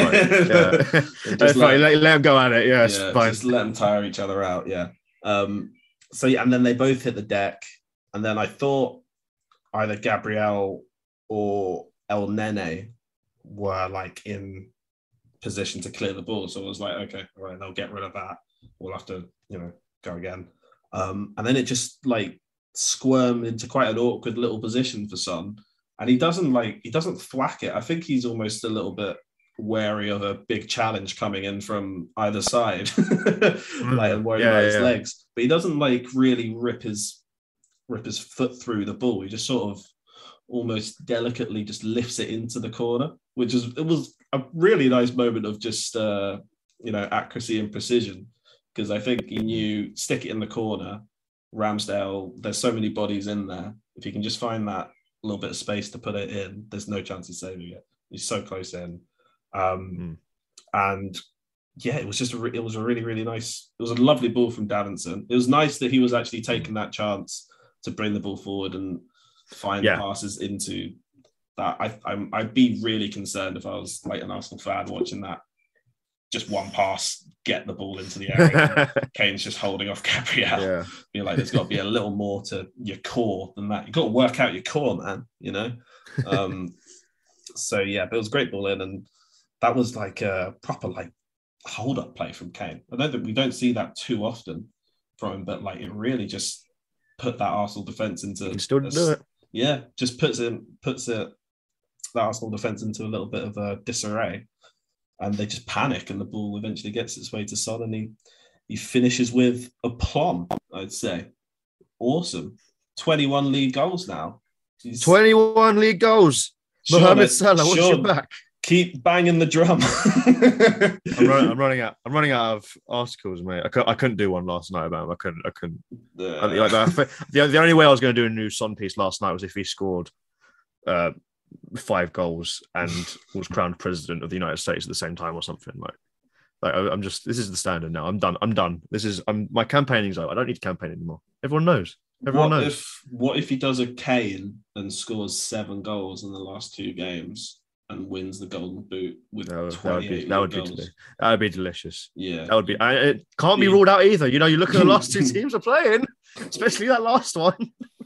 yeah. just let, let, let them go at it. Yeah, it's yeah, fine. Just let them tire each other out. Yeah. Um. So yeah, and then they both hit the deck, and then I thought either Gabriel or El Nene were like in position to clear the ball. So I was like, okay, all right, they'll get rid of that. We'll have to, you know, go again. Um, and then it just like squirmed into quite an awkward little position for Son. And he doesn't like, he doesn't thwack it. I think he's almost a little bit wary of a big challenge coming in from either side, like and worried yeah, about yeah. his legs. But he doesn't like really rip his rip his foot through the ball. He just sort of almost delicately just lifts it into the corner, which is it was a really nice moment of just uh, you know, accuracy and precision. Because I think he knew stick it in the corner. Ramsdale, there's so many bodies in there. If you can just find that little bit of space to put it in, there's no chance of saving it. He's so close in. Um, mm. And yeah, it was just a re- it was a really, really nice, it was a lovely ball from Davinson. It was nice that he was actually taking that chance to bring the ball forward and find yeah. passes into that. I, I'm, I'd be really concerned if I was like an Arsenal fan watching that. Just one pass, get the ball into the area. Kane's just holding off Gabriel. Yeah. Be like, there's got to be a little more to your core than that. You've got to work out your core, man, you know? Um, so, yeah, but it was a great ball in. And that was like a proper, like, hold-up play from Kane. I don't think we don't see that too often. from him, but like it really just put that Arsenal defense into You can still a, do it. yeah, just puts it puts it that Arsenal defense into a little bit of a disarray, and they just panic, and the ball eventually gets its way to Son, and he he finishes with aplomb, I'd say. Awesome, twenty-one league goals now. He's, twenty-one league goals. Sean, Mohamed Salah, what's Sean, your back? Keep banging the drum. I'm, running, I'm running out. I'm running out of articles, mate. I, couldn't, I couldn't do one last night about him. I couldn't. I couldn't. Uh, I, like that. The, the only way I was going to do a new Son piece last night was if he scored uh, five goals and was crowned president of the United States at the same time or something. Like, like I, I'm just. This is the standard now. I'm done. I'm done. This is. I'm. My campaigning's over. I don't need to campaign anymore. Everyone knows. Everyone what knows. if what if he does a Kane and scores seven goals in the last two games and wins the Golden Boot with No, that would twenty-eight be that would be goals? deli- that would be delicious. Yeah, That would be. I, it can't be ruled out either. You know, you look at the last two teams are playing, especially that last one.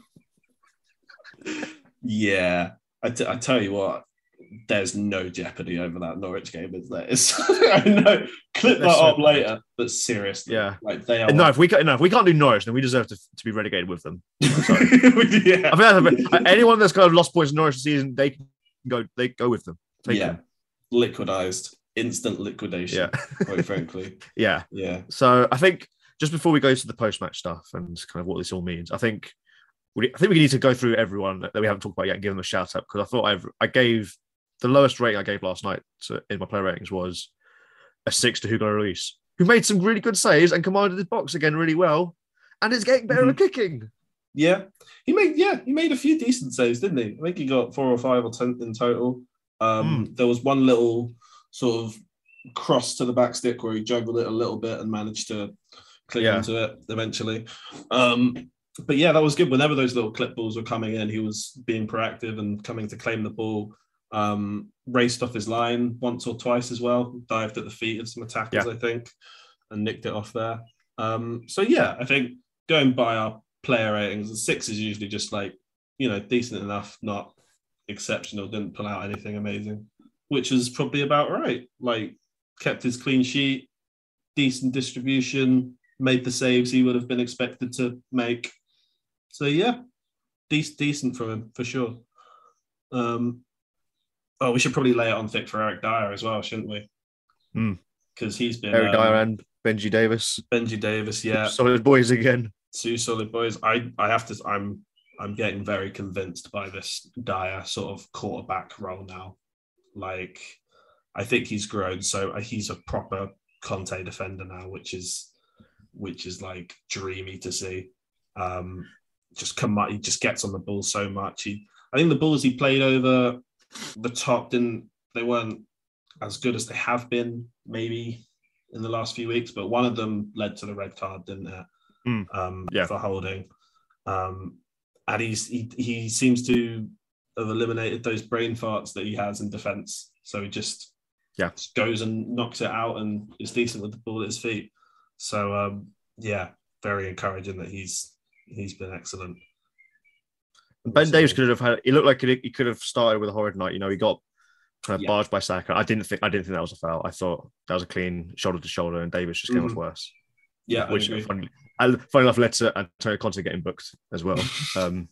yeah. I, t- I tell you what, there's no jeopardy over that Norwich game, is there? It's, I know. Clip They're that so up bad. later, but seriously, Yeah. like they are. No, if we can, no, if we can't do Norwich, then we deserve to, to be relegated with them. Sorry. yeah, I think that's a bit, anyone that's kind of lost points in Norwich this season, they can go. They go with them. Take yeah, them. liquidized, instant liquidation. Yeah. Quite frankly, Yeah. yeah. So I think just before we go to the post-match stuff and kind of what this all means, I think we, I think we need to go through everyone that we haven't talked about yet and give them a shout out, because I thought I've, I gave the lowest rating I gave last night to, in my player ratings was a six to Hugo Lloris, who made some really good saves and commanded his box again really well, and is getting better Mhm. at kicking. Yeah, he made yeah he made a few decent saves, didn't he? I think he got four or five or ten in total. Um, Mm. There was one little sort of cross to the back stick where he juggled it a little bit and managed to click Yeah. onto it eventually. Um, but yeah, that was good. Whenever those little clip balls were coming in, he was being proactive and coming to claim the ball. Um, raced off his line once or twice as well, dived at the feet of some attackers, Yeah. I think, and nicked it off there. Um, so yeah, I think going by our player ratings, the six is usually just like, you know, decent enough, not exceptional, didn't pull out anything amazing, which is probably about right. Like, kept his clean sheet, decent distribution, made the saves he would have been expected to make. So yeah, de- decent from him for sure. Um, oh, we should probably lay it on thick for Eric Dyer as well, shouldn't we? Because he's been Eric um, Dyer and Benji Davis, Benji Davis, yeah, solid boys again. two solid boys. I I have to. I'm I'm getting very convinced by this Dyer sort of quarterback role now. Like, I think he's grown, so he's a proper Conte defender now, which is which is like dreamy to see. Um, just come, he just gets on the ball so much. He, I think the balls he played over the top didn't. They weren't as good as they have been maybe in the last few weeks, but one of them led to the red card, didn't it? Mm. Um, Yeah. for holding. Um, and he's he, he seems to have eliminated those brain farts that he has in defence. So he just Yeah. just goes and knocks it out and is decent with the ball at his feet. So um, yeah, very encouraging that he's he's been excellent. Ben So- Davis could have had. He looked like he he could have started with a horrid night. You know, he got kind of Yeah. barged by Saka. I didn't think. I didn't think that was a foul. I thought that was a clean shoulder to shoulder, and Davis just came Mhm. off worse. Yeah, I which agree. funny, and funny enough led to Antonio Conte getting booked as well. um,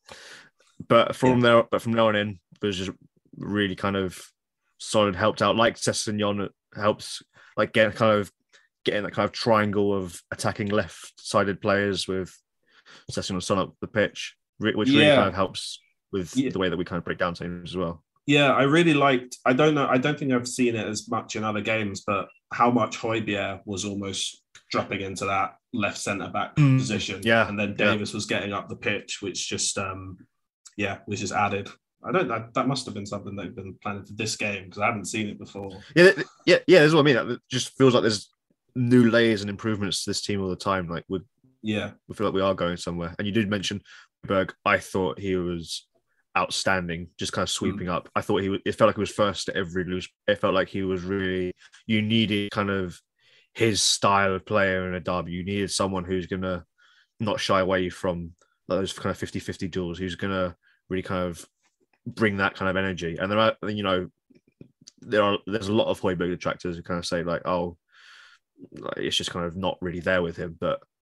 but from there, but from now on in, it was just really kind of solid. Helped out, like Sessegnon helps, like get kind of getting that kind of triangle of attacking left-sided players with Sessegnon Son up the pitch, re- which really Yeah. kind of helps with Yeah. the way that we kind of break down teams as well. Yeah, I really liked. I don't know. I don't think I've seen it as much in other games, but how much Højbjerg was almost dropping into that left centre back Mm, position, yeah, and then yeah. Davis was getting up the pitch, which just, um, yeah, was just added. I don't. That, that must have been something they've been planning for this game because I haven't seen it before. Yeah, th- yeah, yeah. That's what I mean. It just feels like there's new layers and improvements to this team all the time. Like we, Yeah, we feel like we are going somewhere. And you did mention Berg. I thought he was outstanding, just kind of sweeping up. I thought he was, it felt like he was first at every loose. It felt like he was really, you needed kind of his style of player in a derby. You needed someone who's going to not shy away from those kind of fifty-fifty duels, who's going to really kind of bring that kind of energy. And there are, you know, there are, there's a lot of Højbjerg detractors who kind of say like, oh, like, it's just kind of not really there with him. But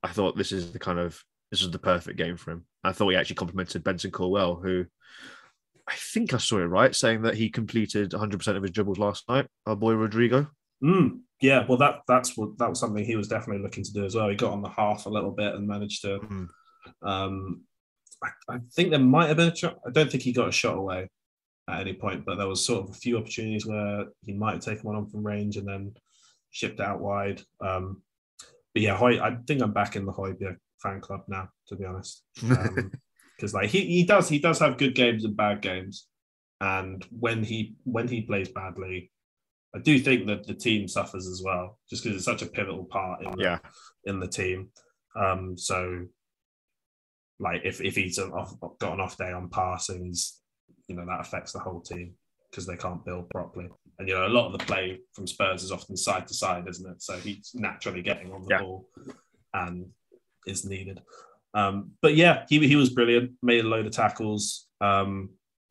I thought this is the kind of this was the perfect game for him. I thought he actually complimented Benson Colwell, who I think I saw it right, saying that he completed one hundred percent of his dribbles last night. Our boy Rodrigo. Mm, yeah, well, that that's what that was something he was definitely looking to do as well. He got on the half a little bit and managed to. Mm. Um, I, I think there might have been a shot. I don't think he got a shot away at any point, but there was sort of a few opportunities where he might have taken one on from range and then shipped out wide. Um, but yeah, Hoy, I think I'm back in the Højbjerg fan club now, to be honest, because um, like he he does he does have good games and bad games, and when he when he plays badly, I do think that the team suffers as well, just because it's such a pivotal part in the, yeah. in the team. Um, so, like, if, if he's an off, got an off day on passing, he's, you know, that affects the whole team because they can't build properly. And, you know, a lot of the play from Spurs is often side to side, isn't it? So he's naturally getting on the yeah. ball and is needed. Um, but, yeah, he, he was brilliant, made a load of tackles. Um,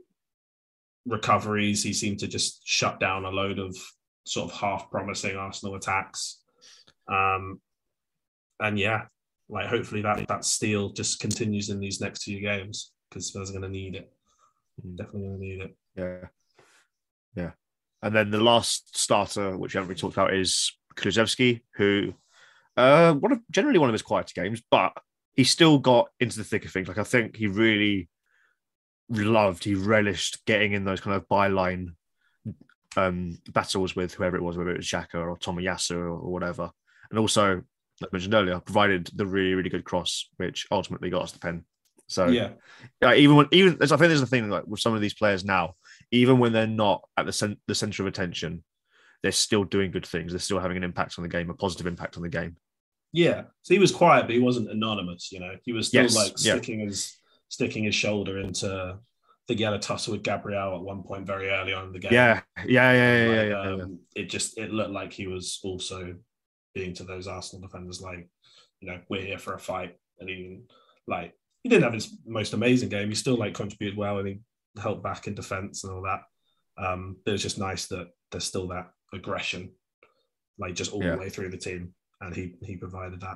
recoveries, he seemed to just shut down a load of sort of half promising Arsenal attacks. Um, and yeah, like hopefully that that steal just continues in these next few games because Spurs are going to need it. Mm. Definitely going to need it. Yeah. Yeah. And then the last starter, which we haven't really talked about, is Kulusevski, who uh, one of, generally one of his quieter games, but he still got into the thick of things. Like I think he really loved, he relished getting in those kind of byline um, battles with whoever it was, whether it was Xhaka or Tomiyasu or, or whatever. And also, like I mentioned earlier, provided the really, really good cross, which ultimately got us the pen. So yeah, yeah even when even I think there's a thing like with some of these players now, even when they're not at the cent- the center of attention, they're still doing good things. They're still having an impact on the game, a positive impact on the game. Yeah. So he was quiet, but he wasn't anonymous. You know, he was still yes. like yeah. sticking his sticking his shoulder into. I think he had a tussle with Gabriel at one point very early on in the game. Yeah, yeah, yeah, yeah, like, yeah, yeah, um, yeah. It just it looked like he was also being to those Arsenal defenders like, you know, we're here for a fight. And even like he didn't have his most amazing game. He still like contributed well and he helped back in defense and all that. Um, but it's just nice that there's still that aggression, like just all yeah. the way through the team, and he he provided that.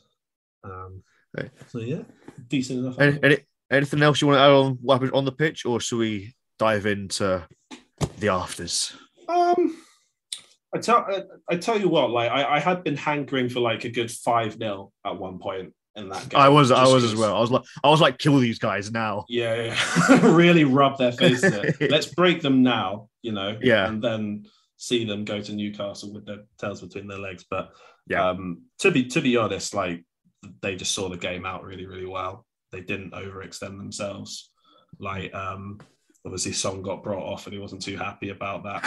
Um, okay. So yeah, decent enough. Any, any, anything else you want to add on what happened on the pitch, or should we dive into the afters? Um, I tell I, I tell you what, like I, I had been hankering for like a good five nil at one point in that game. I was I was as well. I was like I was like kill these guys now. Yeah, yeah. Really rub their face in it. Let's break them now, you know. Yeah, and then see them go to Newcastle with their tails between their legs. But yeah, um, to be to be honest, like they just saw the game out really, really well. They didn't overextend themselves. Like um, obviously, Son got brought off, and he wasn't too happy about that.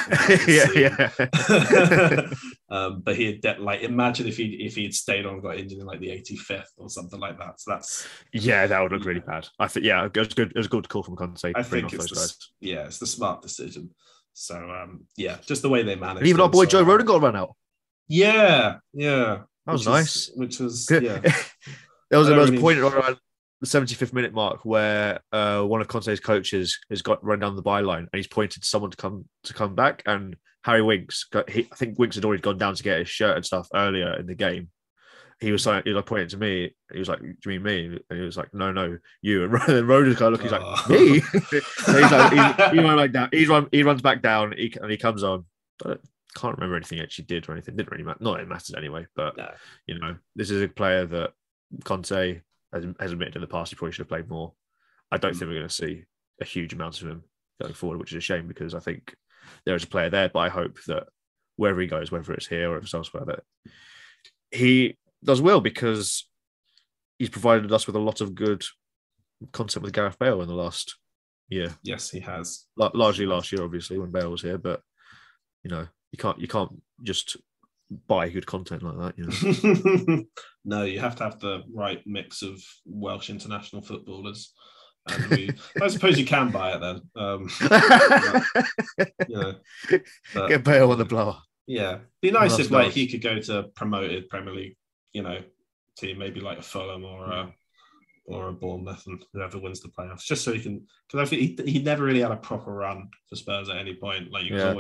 yeah, yeah. um, but he had de- like imagine if he if he had stayed on and got injured in like the eighty-fifth or something like that. So that's yeah, that would look really bad. I think yeah, it was good. It was a good call from Conte. I think it's the, yeah, it's the smart decision. So um, yeah, just the way they managed. And even it, our boy so, Joe Rodon got run out. Yeah, yeah, that was which nice. Is, which was yeah. there was there was a really... point around the seventy-fifth minute mark where uh, one of Conte's coaches has got run down the byline and he's pointed to someone to come to come back, and Harry Winks, got, he, I think Winks had already gone down to get his shirt and stuff earlier in the game. He was like, he was like pointing to me. He was like, "Do you mean me?" And he was like, "No, no, you." And then Rodon's kind of looking. He's like, oh. "Me?" he's like, he's, he went back down. He's run, he runs back down, he, and he comes on. I can't remember anything he actually did or anything. Didn't really matter. Not that it matters anyway. But no. you know, this is a player that Conte has, has admitted in the past he probably should have played more. I don't mm. think we're going to see a huge amount of him going forward, which is a shame because I think there is a player there. But I hope that wherever he goes, whether it's here or if it's elsewhere, that he does well, because he's provided us with a lot of good content with Gareth Bale in the last year. Yes, he has. L- largely last year, obviously, when Bale was here. But you know, you can't you can't just buy good content like that. You know, no, you have to have the right mix of Welsh international footballers. And we, I suppose you can buy it then. Um, but, you know, but, get Bale on the blower. Yeah, be nice if like he could go to promoted Premier League, you know, team, maybe like a Fulham or a or a Bournemouth, and whoever wins the playoffs, just so he can. Because I think he he never really had a proper run for Spurs at any point. Like he was yeah. always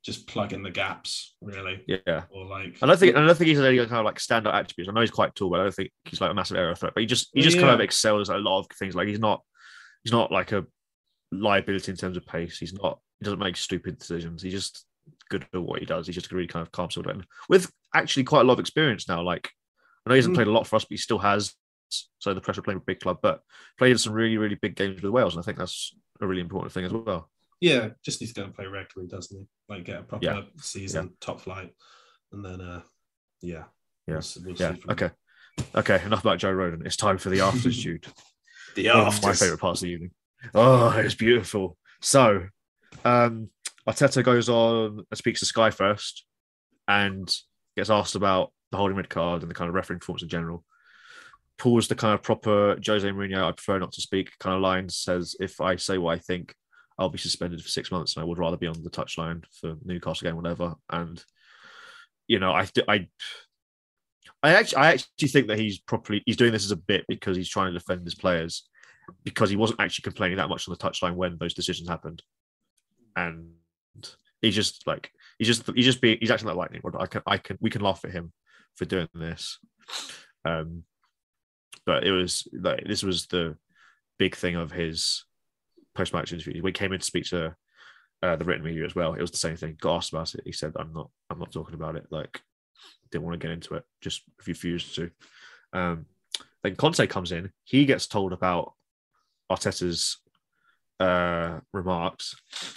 just plug in the gaps, really. Yeah. Or like, I don't think I don't think he's any kind of like standout attributes. I know he's quite tall, but I don't think he's like a massive area threat. But he just he just yeah. kind of excels at a lot of things. Like he's not he's not like a liability in terms of pace. He's not he doesn't make stupid decisions. He's just good at what he does. He's just a really kind of calm sort of with actually quite a lot of experience now. Like I know he hasn't mm. played a lot for us, but he still has. So the pressure of playing with a big club, but played in some really, really big games with Wales, and I think that's a really important thing as well. Yeah, just needs to go and play regularly, doesn't he? Like get a proper yeah. season, yeah. top flight, and then uh, yeah, yeah, we'll, we'll yeah. Okay, okay. Enough about Joe Rodon. It's time for the afters, Jude. the afters, my favorite parts of the evening. Oh, it's beautiful. So, um, Arteta goes on and speaks to Sky first, and gets asked about the holding red card and the kind of refereeing performance in general. Pulls the kind of proper Jose Mourinho, I prefer not to speak kind of line, says, if I say what I think, I'll be suspended for six months and I would rather be on the touchline for Newcastle game, whatever. And, you know, I, I, I actually, I actually think that he's properly, he's doing this as a bit because he's trying to defend his players because he wasn't actually complaining that much on the touchline when those decisions happened. And he's just like, he's just, he's just being, he's acting like lightning. I can, I can, we can laugh at him for doing this. Um, But it was like this was the big thing of his post-match interview. We came in to speak to uh, the written media as well. It was the same thing. Got asked about it. He said, "I'm not. I'm not talking about it. Like, didn't want to get into it. Just refused to." Um, then Conte comes in. He gets told about Arteta's uh, remarks,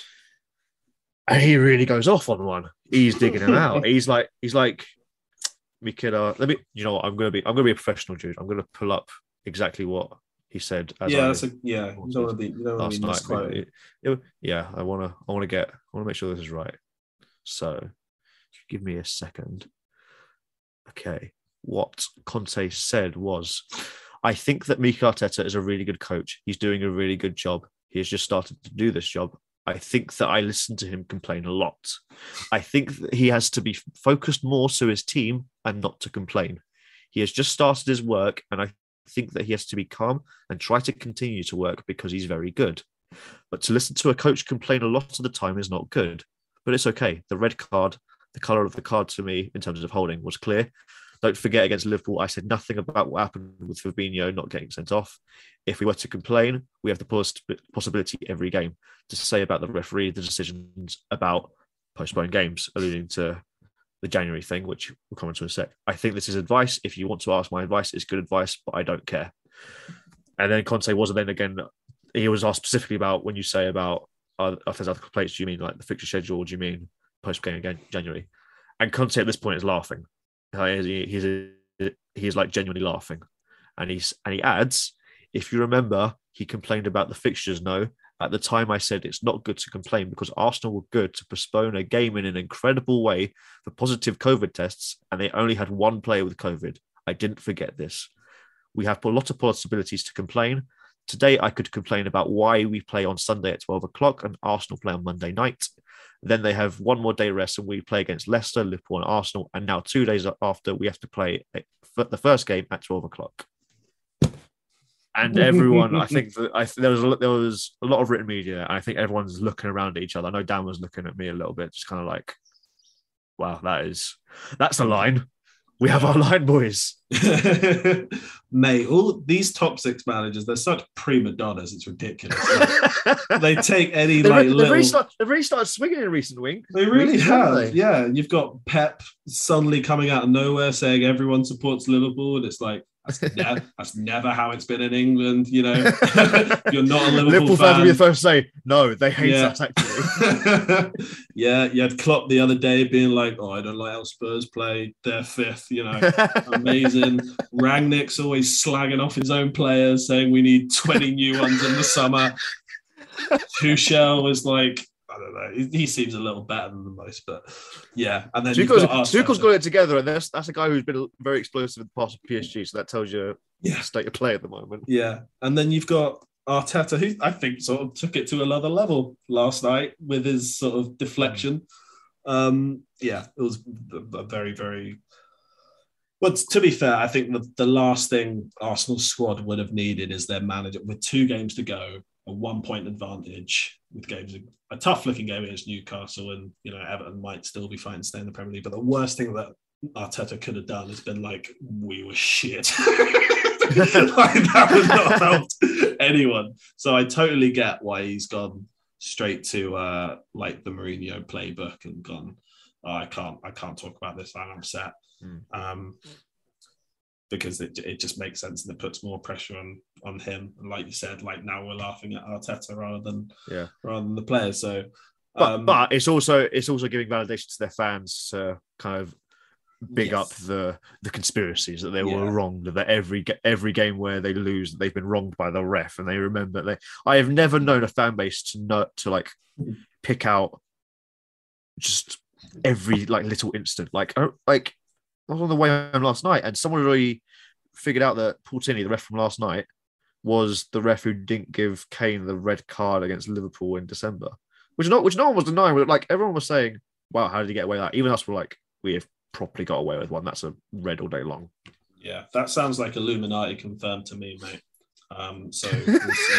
and he really goes off on one. He's digging him out. He's like, he's like. We could, uh, let me, you know what, I'm going to be, I'm going to be a professional, Jude. I'm going to pull up exactly what he said. As yeah, I that's a, yeah. You don't want to be, you don't want to be misquoted. It, it, yeah, I want to, I want to get, I want to make sure this is right. So, give me a second. Okay, what Conte said was, I think that Mikel Arteta is a really good coach. He's doing a really good job. He has just started to do this job. I think that I listen to him complain a lot. I think that he has to be focused more to his team and not to complain. He has just started his work, and I think that he has to be calm and try to continue to work because he's very good. But to listen to a coach complain a lot of the time is not good. But it's okay. The red card, the colour of the card to me in terms of holding was clear. Don't forget against Liverpool, I said nothing about what happened with Fabinho not getting sent off. If we were to complain, we have the poss- possibility every game to say about the referee, the decisions about postponed games, alluding to the January thing, which we'll come into in a sec. I think this is advice. If you want to ask my advice, it's good advice, but I don't care. And then Conte wasn't then again, he was asked specifically about when you say about uh, if there's other complaints, do you mean like the fixture schedule, or do you mean post-game again January? And Conte at this point is laughing. He's he's like genuinely laughing, and he's and he adds, if you remember, he complained about the fixtures. No, at the time I said it's not good to complain because Arsenal were good to postpone a game in an incredible way for positive COVID tests, and they only had one player with COVID. I didn't forget this. We have a lot of possibilities to complain. Today I could complain about why we play on Sunday at twelve o'clock and Arsenal play on Monday night. Then they have one more day rest and we play against Leicester, Liverpool and Arsenal. And now two days after, we have to play the first game at twelve o'clock. And everyone, I think that I, there, was a, there was a lot of written media. And I think everyone's looking around at each other. I know Dan was looking at me a little bit, just kind of like, wow, that is, that's a line. We have our line, boys. Mate, all these top six managers, they're such prima donnas. It's ridiculous. Like, they take any they, like they've, little... really start, they've really started swinging in recent weeks. They really weeks, have. They? Yeah, you've got Pep suddenly coming out of nowhere saying everyone supports Liverpool, and it's like that's, ne- that's never how it's been in England. You know, you're not a Liverpool, Liverpool fan. fans will be the first to say no. They hate yeah. us actually. Yeah, you had Klopp the other day being like, "Oh, I don't like how Spurs play. They're fifth." You know, amazing. Rangnick's always slagging off his own players, saying we need twenty new ones in the summer. Tuchel was like, I don't know, he, he seems a little better than the most, but yeah. And then Tuchel's, got, Tuchel's got it together, and that's that's a guy who's been very explosive in the past of P S G, so that tells you yeah. the state of play at the moment. Yeah, and then you've got Arteta, who I think sort of took it to another level last night with his sort of deflection. Um, yeah, it was a very, very... But to be fair, I think the, the last thing Arsenal's squad would have needed is their manager, with two games to go, a one-point advantage, with games. A tough looking game against Newcastle, and you know Everton might still be fighting to stay in the Premier League. But the worst thing that Arteta could have done has been like, we were shit. Like, that would not helped anyone. So I totally get why he's gone straight to uh, like the Mourinho playbook and gone, oh, I can't, I can't talk about this. I'm upset. Mm. Um, because it, it just makes sense and it puts more pressure on on him. And like you said, like now we're laughing at Arteta rather than yeah rather than the players. So, but um, but it's also it's also giving validation to their fans to kind of big yes. up the the conspiracies that they yeah. were wronged, that every every game where they lose, they've been wronged by the ref, and they remember they. I have never known a fan base to not to like pick out just every like little instant, like like. I was on the way home last night, and someone had already figured out that Paul Tierney, the ref from last night, was the ref who didn't give Kane the red card against Liverpool in December, which not which no one was denying. Like everyone was saying, "Wow, how did he get away with that?" Even us were like, "We have properly got away with one. That's a red all day long." Yeah, that sounds like Illuminati confirmed to me, mate. Um, so, we'll,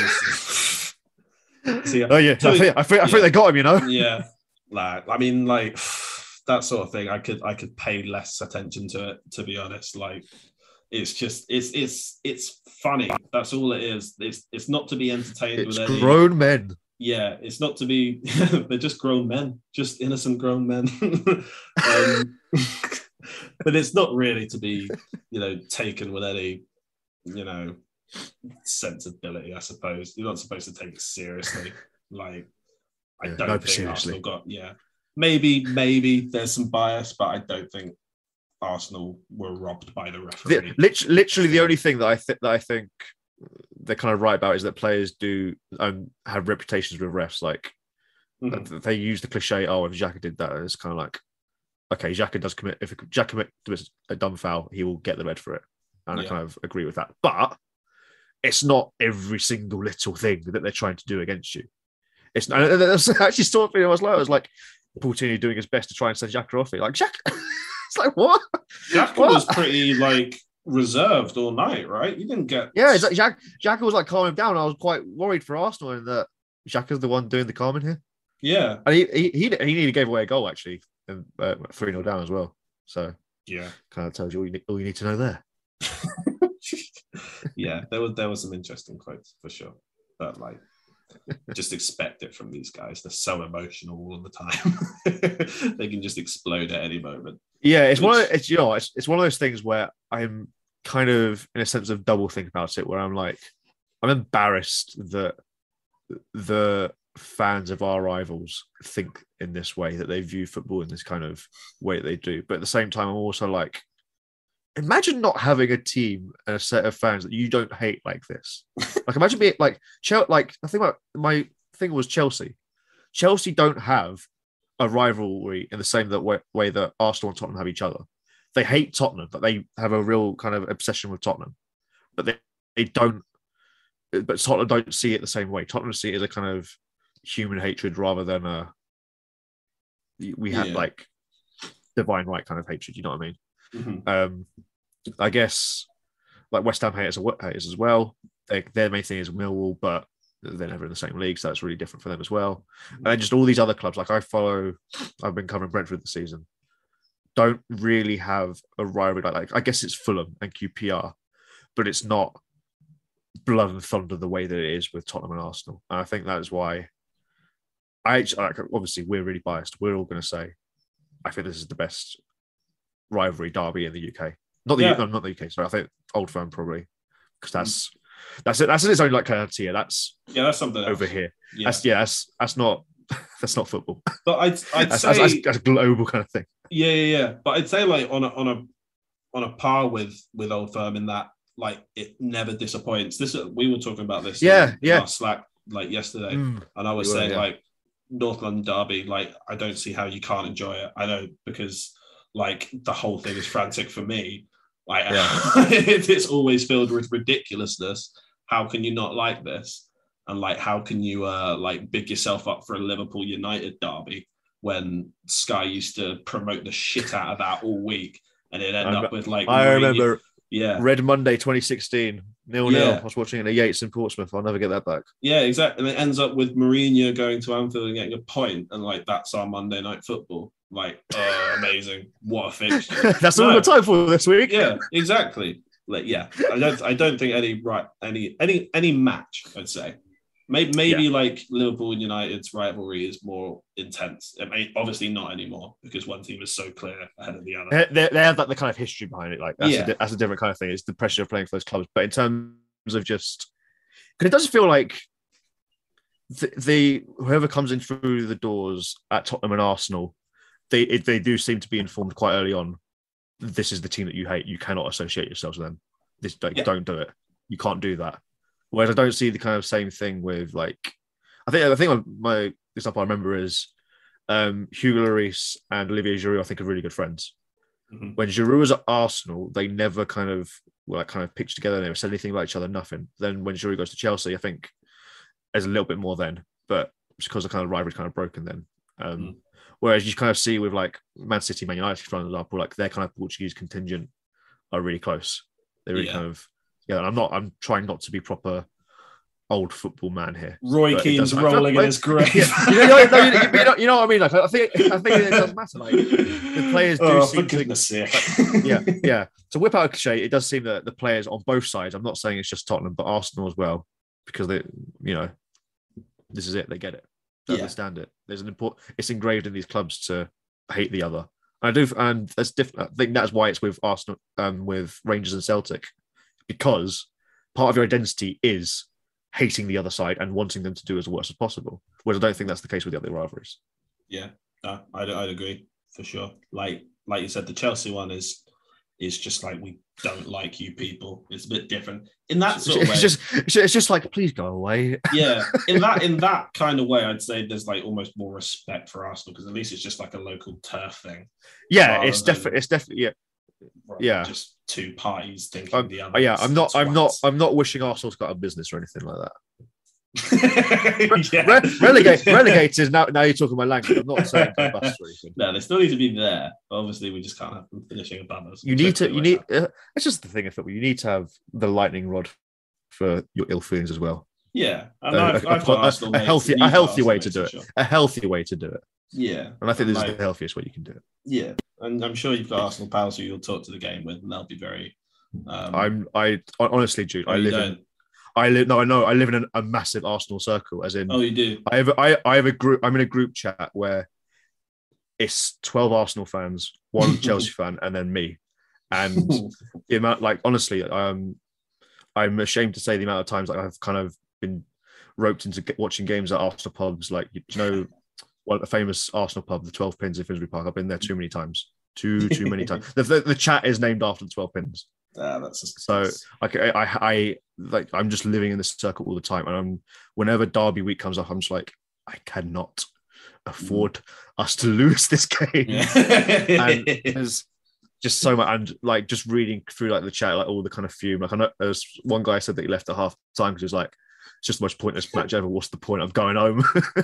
we'll see. Oh yeah, I think I think, I think yeah. they got him. You know. Yeah, like I mean, like. That sort of thing, I could I could pay less attention to it, to be honest. Like, it's just it's it's it's funny. That's all it is. It's it's not to be entertained it's with. It's grown any, men. Yeah, it's not to be. They're just grown men, just innocent grown men. um, but it's not really to be, you know, taken with any, you know, sensibility. I suppose you're not supposed to take it seriously. Like, I yeah, don't no, think seriously. Arsenal got yeah. Maybe, maybe there's some bias, but I don't think Arsenal were robbed by the referee. The, literally, literally, the only thing that I think that I think they're kind of right about is that players do um, have reputations with refs. Like mm-hmm. they use the cliche, "Oh, if Xhaka did that," it's kind of like, okay, Xhaka does commit. If Xhaka commits a dumb foul, he will get the red for it, and yeah. I kind of agree with that. But it's not every single little thing that they're trying to do against you. It's not. That's actually sort of I was like, I was like. Paul Tierney doing his best to try and send Xhaka off it. Like, Xhaka, it's like, what? Xhaka what? was pretty, like, reserved all night, right? You didn't get... Yeah, it's like Xhaka, Xhaka was, like, calming down. I was quite worried for Arsenal in that Xhaka's the one doing the calming here. Yeah. And he he, he, he nearly gave away a goal, actually, and uh, three nil down as well. So, yeah. Kind of tells you all you need, all you need to know there. Yeah, there was, there was some interesting quotes, for sure. But, like... just expect it from these guys. They're so emotional all the time. They can just explode at any moment. Yeah, it's Which... one. Of, it's you know, it's, it's one of those things where I'm kind of in a sense of double think about it, where I'm like, I'm embarrassed that the fans of our rivals think in this way, that they view football in this kind of way that they do. But at the same time, I'm also like, imagine not having a team and a set of fans that you don't hate like this. Like, imagine being like, Chelsea, like, I think about my thing was Chelsea. Chelsea don't have a rivalry in the same that way, way that Arsenal and Tottenham have each other. They hate Tottenham, but they have a real kind of obsession with Tottenham. But they, they don't, but Tottenham don't see it the same way. Tottenham see it as a kind of human hatred rather than a, we have yeah. like divine right kind of hatred, you know what I mean? Mm-hmm. Um, I guess like West Ham haters are haters as well. They, their main thing is Millwall, but they're never in the same league, so that's really different for them as well. Mm-hmm. And then just all these other clubs, like I follow, I've been covering Brentford this season, don't really have a rivalry like, like I guess it's Fulham and Q P R, but it's not blood and thunder the way that it is with Tottenham and Arsenal. And I think that is why I like, obviously we're really biased. We're all going to say I think this is the best rivalry derby in the U K, not the yeah. no, not the U K. Sorry, I think Old Firm probably because that's that's it. That's in its own like kind of tier. That's yeah, that's something over else. here. Yeah. That's yeah, that's that's not that's not football. But I'd I'd that's, say that's, that's, that's a global kind of thing. Yeah, yeah, yeah. But I'd say like on a on a on a par with with Old Firm in that like it never disappoints. This we were talking about this. Yeah, in, yeah. In our Slack like yesterday, mm, and I was saying were, yeah. like North London derby. Like I don't see how you can't enjoy it. I know because. Like the whole thing is frantic for me. Like yeah. It's always filled with ridiculousness. How can you not like this? And like, how can you uh like big yourself up for a Liverpool United derby when Sky used to promote the shit out of that all week, and it ended up with like I remember yeah Red Monday twenty sixteen Nil nil. Yeah. I was watching it at Yates in Portsmouth. I'll never get that back. Yeah, exactly. And it ends up with Mourinho going to Anfield and getting a point, and like that's our Monday night football. Like, oh, amazing! What a fixture! That's all we've got time for this week. Yeah, exactly. Like, yeah, I don't, I don't think any right, any, any, any match. I'd say maybe, maybe Yeah. like Liverpool and United's rivalry is more intense. I mean, obviously not anymore because one team is so clear ahead of the other. They, they, they have like the kind of history behind it. Like that's, Yeah. a, that's a different kind of thing. It's the pressure of playing for those clubs. But in terms of just, because it does feel like the, the whoever comes in through the doors at Tottenham and Arsenal, they it, they do seem to be informed quite early on. This is the team that you hate. You cannot associate yourselves with them. This like, Yeah. don't do it. You can't do that. Whereas I don't see the kind of same thing with like, I think I think my example I remember is um, Hugo Lloris and Olivier Giroud. I think are really good friends. Mm-hmm. When Giroud was at Arsenal, they never kind of were like kind of pitched together. They never said anything about each other. Nothing. Then when Giroud goes to Chelsea, I think there's a little bit more then, but it's because the kind of rivalry kind of broken then. Um, Mm. Whereas you kind of see with like Man City, Man United, for example, like their kind of Portuguese contingent are really close. They're really Yeah. kind of yeah. And I'm not. I'm trying not to be proper old football man here. Roy But it Keane's does- rolling in his grave. Yeah, you, know, you, know, you, know, you, know, you know what I mean? Like I think I think it does matter. Like the players do oh, seem for to goodness sake. yeah, yeah. To whip out a cliche, it does seem that the players on both sides, I'm not saying it's just Tottenham, but Arsenal as well, because they, you know, this is it. They get it. They Yeah. understand it. There's an important, it's engraved in these clubs to hate the other. And I do, and that's different. I think that's why it's with Arsenal, um, with Rangers and Celtic, because part of your identity is hating the other side and wanting them to do as worse as possible. Whereas I don't think that's the case with the other rivalries. Yeah, no, I'd, I'd agree for sure. Like like you said, the Chelsea one is is just like we don't like you people. It's a bit different in that sort of It's way. just, it's just like, please go away. Yeah, in that in that kind of way, I'd say there's like almost more respect for Arsenal because at least it's just like a local turf thing. Yeah, rather it's than- definitely, it's definitely, yeah. rather Yeah. than just two parties thinking Um, the oh, other. yeah, I'm not, I'm not, twats. I'm not wishing Arsenal to go out of business or anything like that. Yeah. Re- relegate, relegated. Now, now you're talking my language. I'm not saying go bust or anything. No, they still need to be there. But obviously, we just can't have them finishing above us. You need to, you need. Hopefully Uh, it's just the thing of football. You need to have the lightning rod for your ill feelings as well. Yeah, and Uh, I've, a, I've a- got a- Arsenal a mates healthy, and a you've got healthy Arsenal way to mates do for it. sure. A healthy way to do it. Yeah, And I think this like, is the healthiest way you can do it. yeah, and I'm sure you've got Arsenal pals who you'll talk to the game with, and they'll be very. Um, I'm, I honestly, Jude, oh, I you live in, don't? I live. No, I know. I live in a, a massive Arsenal circle. As in, Oh, you do. I have, I, I have a group. I'm in a group chat where it's twelve Arsenal fans, one Chelsea fan, and then me. And the amount, like, honestly, um, I'm ashamed to say the amount of times like, I've kind of been roped into get, watching games at Arsenal pubs. Like, you know, one a famous Arsenal pub, the twelve Pins in Finsbury Park. I've been there too many times. Too, too many times. The, the, the chat is named after the twelve Pins. Ah, that's just, So like I, I, I like I'm just living in this circle all the time, and I'm whenever Derby week comes up, I'm just like I cannot afford us to lose this game. yeah. And there's just so much, and like just reading through like the chat, like all the kind of fume. Like I know there's one guy said that he left at half time because he was like, "It's just the most pointless match ever. What's the point? I'm going home."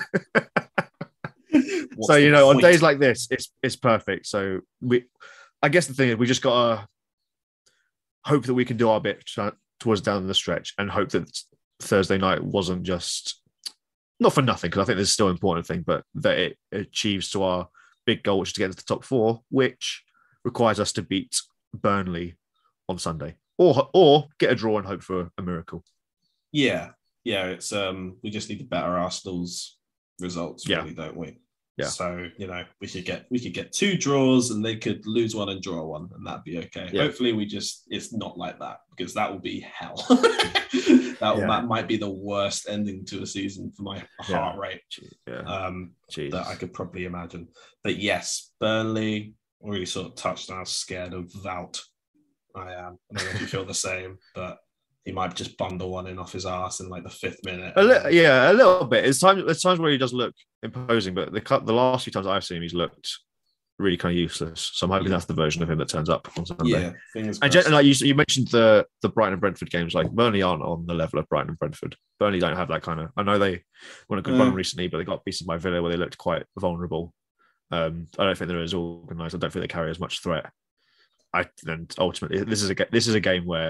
What's So the you know, on point? days like this, it's it's perfect. So we, I guess the thing is, we just gotta hope that we can do our bit to- towards down the stretch, and hope that Thursday night wasn't just not for nothing, because I think there's still an important thing, but that it achieves to our big goal, which is to get into the top four, which requires us to beat Burnley on Sunday, or or get a draw and hope for a miracle. Yeah, yeah. It's um, we just need to better Arsenal's results, Yeah. really, don't we? Yeah. So you know, we could get we could get two draws, and they could lose one and draw one, and that'd be okay. Yeah. Hopefully, we just it's not like that because that will be hell. that, Yeah. that might be the worst ending to a season for my heart rate. Yeah, Um, jeez. that I could probably imagine. But yes, Burnley already sort of touched on how scared of Vout I am. I don't know if you feel the same, but he might just bundle one in off his ass in like the fifth minute. A li- yeah, a little bit. It's times there's times where he does look imposing, but the cu- the last few times I've seen him, he's looked really kind of useless. So I'm hoping that's the version of him that turns up on Sunday. Yeah, fingers And crossed. gen- like you, you mentioned the the Brighton and Brentford games, like Burnley aren't on the level of Brighton and Brentford. Burnley don't have that kind of. I know they won a good Yeah. run recently, but they got beaten by Villa where they looked quite vulnerable. Um, I don't think they're as organised. I don't think they carry as much threat. I and ultimately this is a ga- this is a game where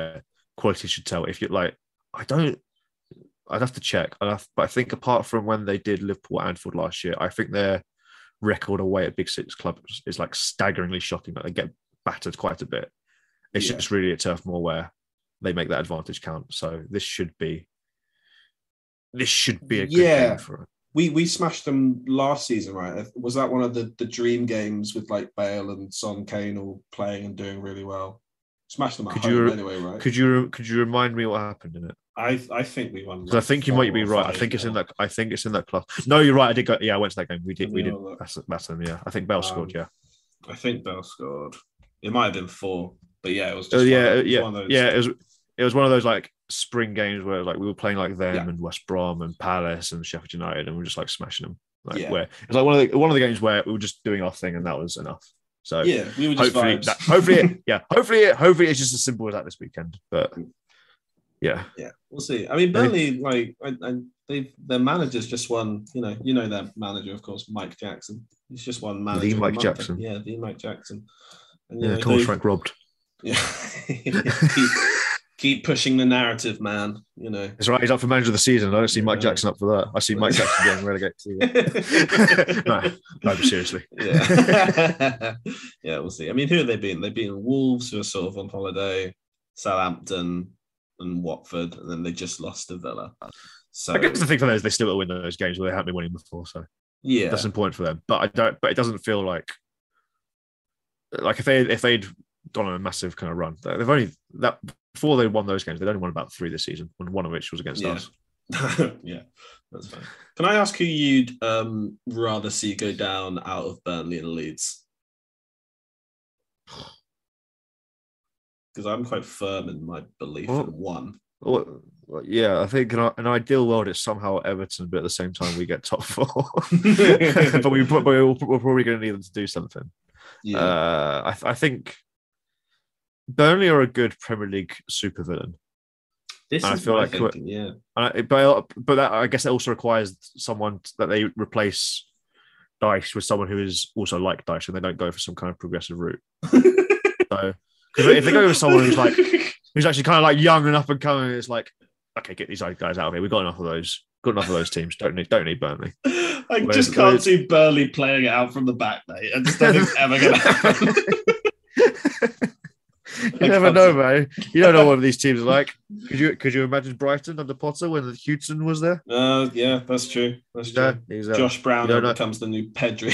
quality should tell. If you like, I don't. I'd have to check. I'd have, but I think apart from when they did Liverpool at Anfield last year, I think their record away at Big Six clubs is like staggeringly shocking. Like they get battered quite a bit. It's Yeah. just really at Turf Moor where they make that advantage count. So this should be this should be a good Yeah. game for it. We we smashed them last season, right? Was that one of the, the dream games with like Bale and Son Kane all playing and doing really well? Smashed them at Could home you- anyway, right? Could you could you remind me what happened in it? I I think we won. Because I think you might be right. I think it's in that. I think it's in that class. No, you're right. I did go. Yeah, I went to that game. We did. Let We me did. have a look. That's that's them. Yeah, I think Bell Um, scored. Yeah. I think Bell scored. It might have been four, but yeah, it was. Oh Just yeah, one, it was yeah, one of those. yeah. It was. It was one of those like spring games where like we were playing like them Yeah. and West Brom and Palace and Sheffield United, and we were just like smashing them. Like Yeah. where it's like one of the one of the games where we were just doing our thing and that was enough. So Yeah, we were just hopefully, vibes. that, hopefully, it, yeah, hopefully, it, hopefully it's just as simple as that this weekend. But yeah, Yeah, we'll see. I mean, Burnley, like, I, I, they their manager's just won. You know, you know their manager, of course, Mike Jackson. He's just won manager. The of Mike month. Jackson. Yeah, the Mike Jackson. And, you yeah. know, Thomas they- Frank robbed. Yeah, keep, keep pushing the narrative, man. You know. That's right. He's up for manager of the season. I don't see Mike Yeah. Jackson up for that. I see Mike Jackson getting relegated. no, no, but seriously. Yeah, yeah, we'll see. I mean, who have they been? They've been Wolves, who are sort of on holiday, Southampton, and Watford, and then they just lost to Villa. So I guess the thing for them is they still got to win those games where they haven't been winning before. So yeah, that's important for them. But I don't. But it doesn't feel like like if they if they'd gone on a massive kind of run, they've only that before they won those games. They'd only won about three this season, and one of which was against Yeah. us. yeah, that's fine. Can I ask who you'd um, rather see go down out of Burnley and Leeds? Because I'm quite firm in my belief Well- in one. Well, well, yeah, I think in an ideal world it's somehow Everton, but at the same time we get top four. but we but we're, we're probably going to need them to do something. Yeah, Uh, I, I think Burnley are a good Premier League supervillain. this I is feel my like- thinking. Yeah, And I, but but that, I guess it also requires someone that they replace Dice with someone who is also like Dice, and they don't go for some kind of progressive route. So, because if they go with someone who's like who's actually kind of like young and up and coming, it's like, okay, get these guys out of here. We've got enough of those. Got enough of those teams. Don't need don't need Burnley. I Whereas- just can't whereas- see Burnley playing it out from the back, mate. I just don't think it's ever going to happen. You never know, man. You don't know what these teams are like. Could you could you imagine Brighton under Potter when Hudson was there? Uh, yeah, that's true. That's true. Yeah, he's, uh, Josh Brown you don't know. becomes the new Pedri.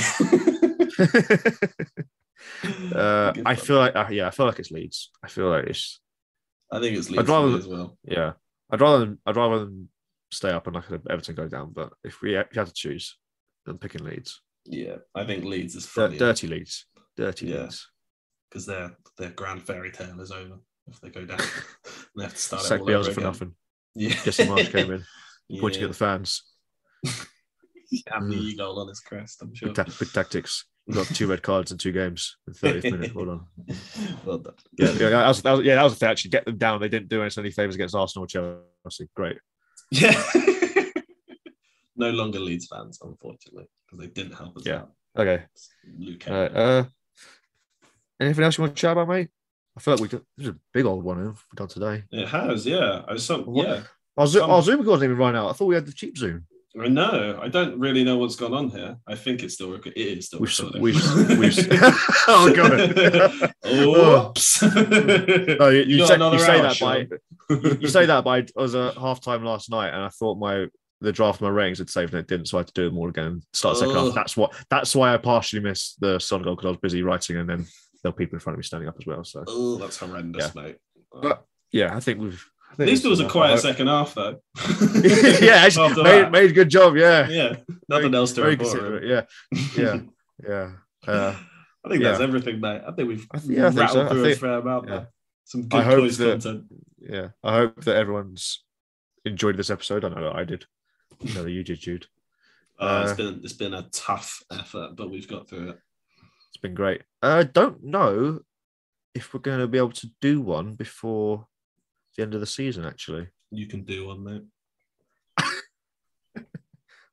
uh, Good I fun. feel like uh, yeah, I feel like it's Leeds. I feel like it's I think it's Leeds I'd rather- for me as well. yeah. I'd rather than, I'd rather than stay up and like Everton go down. But if we if you had to choose, I'm picking Leeds. Yeah, I think Leeds is Dir- funny dirty Leeds, dirty Yeah. Leeds. because their their grand fairy tale is over if they go down. They have to start it Sack all over Bielsa for again. nothing. Yeah, Jesse Marsh came in, pointing yeah. at the fans. and the e-goal on his crest. I'm sure. Big, ta- big tactics. We've got two red cards in two games in thirtieth minute. Hold on. Well done. Yeah, yeah, that was, that was, yeah, that was the thing. Actually, get them down. They didn't do us any favors against Arsenal or Chelsea. Great. Yeah. No longer Leeds fans, unfortunately, because they didn't help us Yeah. out. Okay. Luke All right. Uh, anything else you want to chat about, mate? I feel like we did, this is a big old one we've done today. It has, yeah. I some, What? yeah. Our, Zo- Some- our Zoom wasn't even run out. I thought we had the cheap Zoom. I know. I don't really know what's gone on here. I think it's still rec- it is still We've, s- recording. we've, we've, oh god. Oops. No, you, you, got say, another you say hour, that Sean. by you, you say that by I was at half time last night, and I thought my the draft of my ratings had saved and it didn't, so I had to do them all again and start the second Oh. half. That's what that's why I partially missed the Son goal because I was busy writing, and then there were people in front of me standing up as well. So Oh, that's horrendous, mate. But- yeah, I think we've. I At think least it was a enough. quiet I- second half, though. yeah, actually, After made, that. made a good job. Yeah, Yeah, nothing else to very report. considerate. really. Yeah, yeah, yeah. Uh, I think that's yeah. everything, mate. I think we've I th- yeah, I think rattled so. I through think- a fair amount yeah. there. Some I good hope toys that- content. yeah. I hope that everyone's enjoyed this episode. I know that I did. I know that you did, Jude. Uh, it's Uh, been it's been a tough effort, but we've got through it. It's been great. I don't know if we're going to be able to do one before the end of the season, actually. You can do one, mate.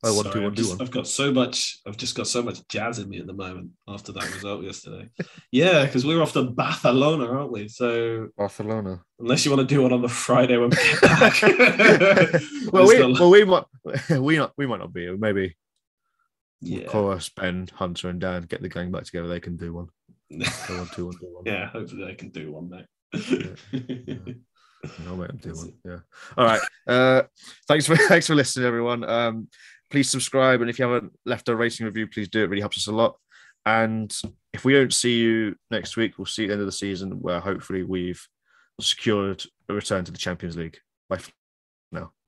Oh, one, Sorry, two, one, I've, two, just, one. I've got so much. I've just got so much jazz in me at the moment after that result yesterday. Yeah, because we're off to Barcelona, aren't we? So Barcelona. unless you want to do one on the Friday when we get back. well, we, got... well, we might, we not, we might not be. Maybe. Yeah. Cora, Ben, Hunter, and Dan get the gang back together. They can do one. Go one, two, one, two, one. Yeah, hopefully they can do one, mate. Yeah. Yeah. I'll make them do one. Yeah. All right. Uh, thanks for thanks for listening, everyone. Um, please subscribe, and if you haven't left a rating review, please do. It really helps us a lot. And if we don't see you next week, we'll see you at the end of the season, where hopefully we've secured a return to the Champions League. Bye for now.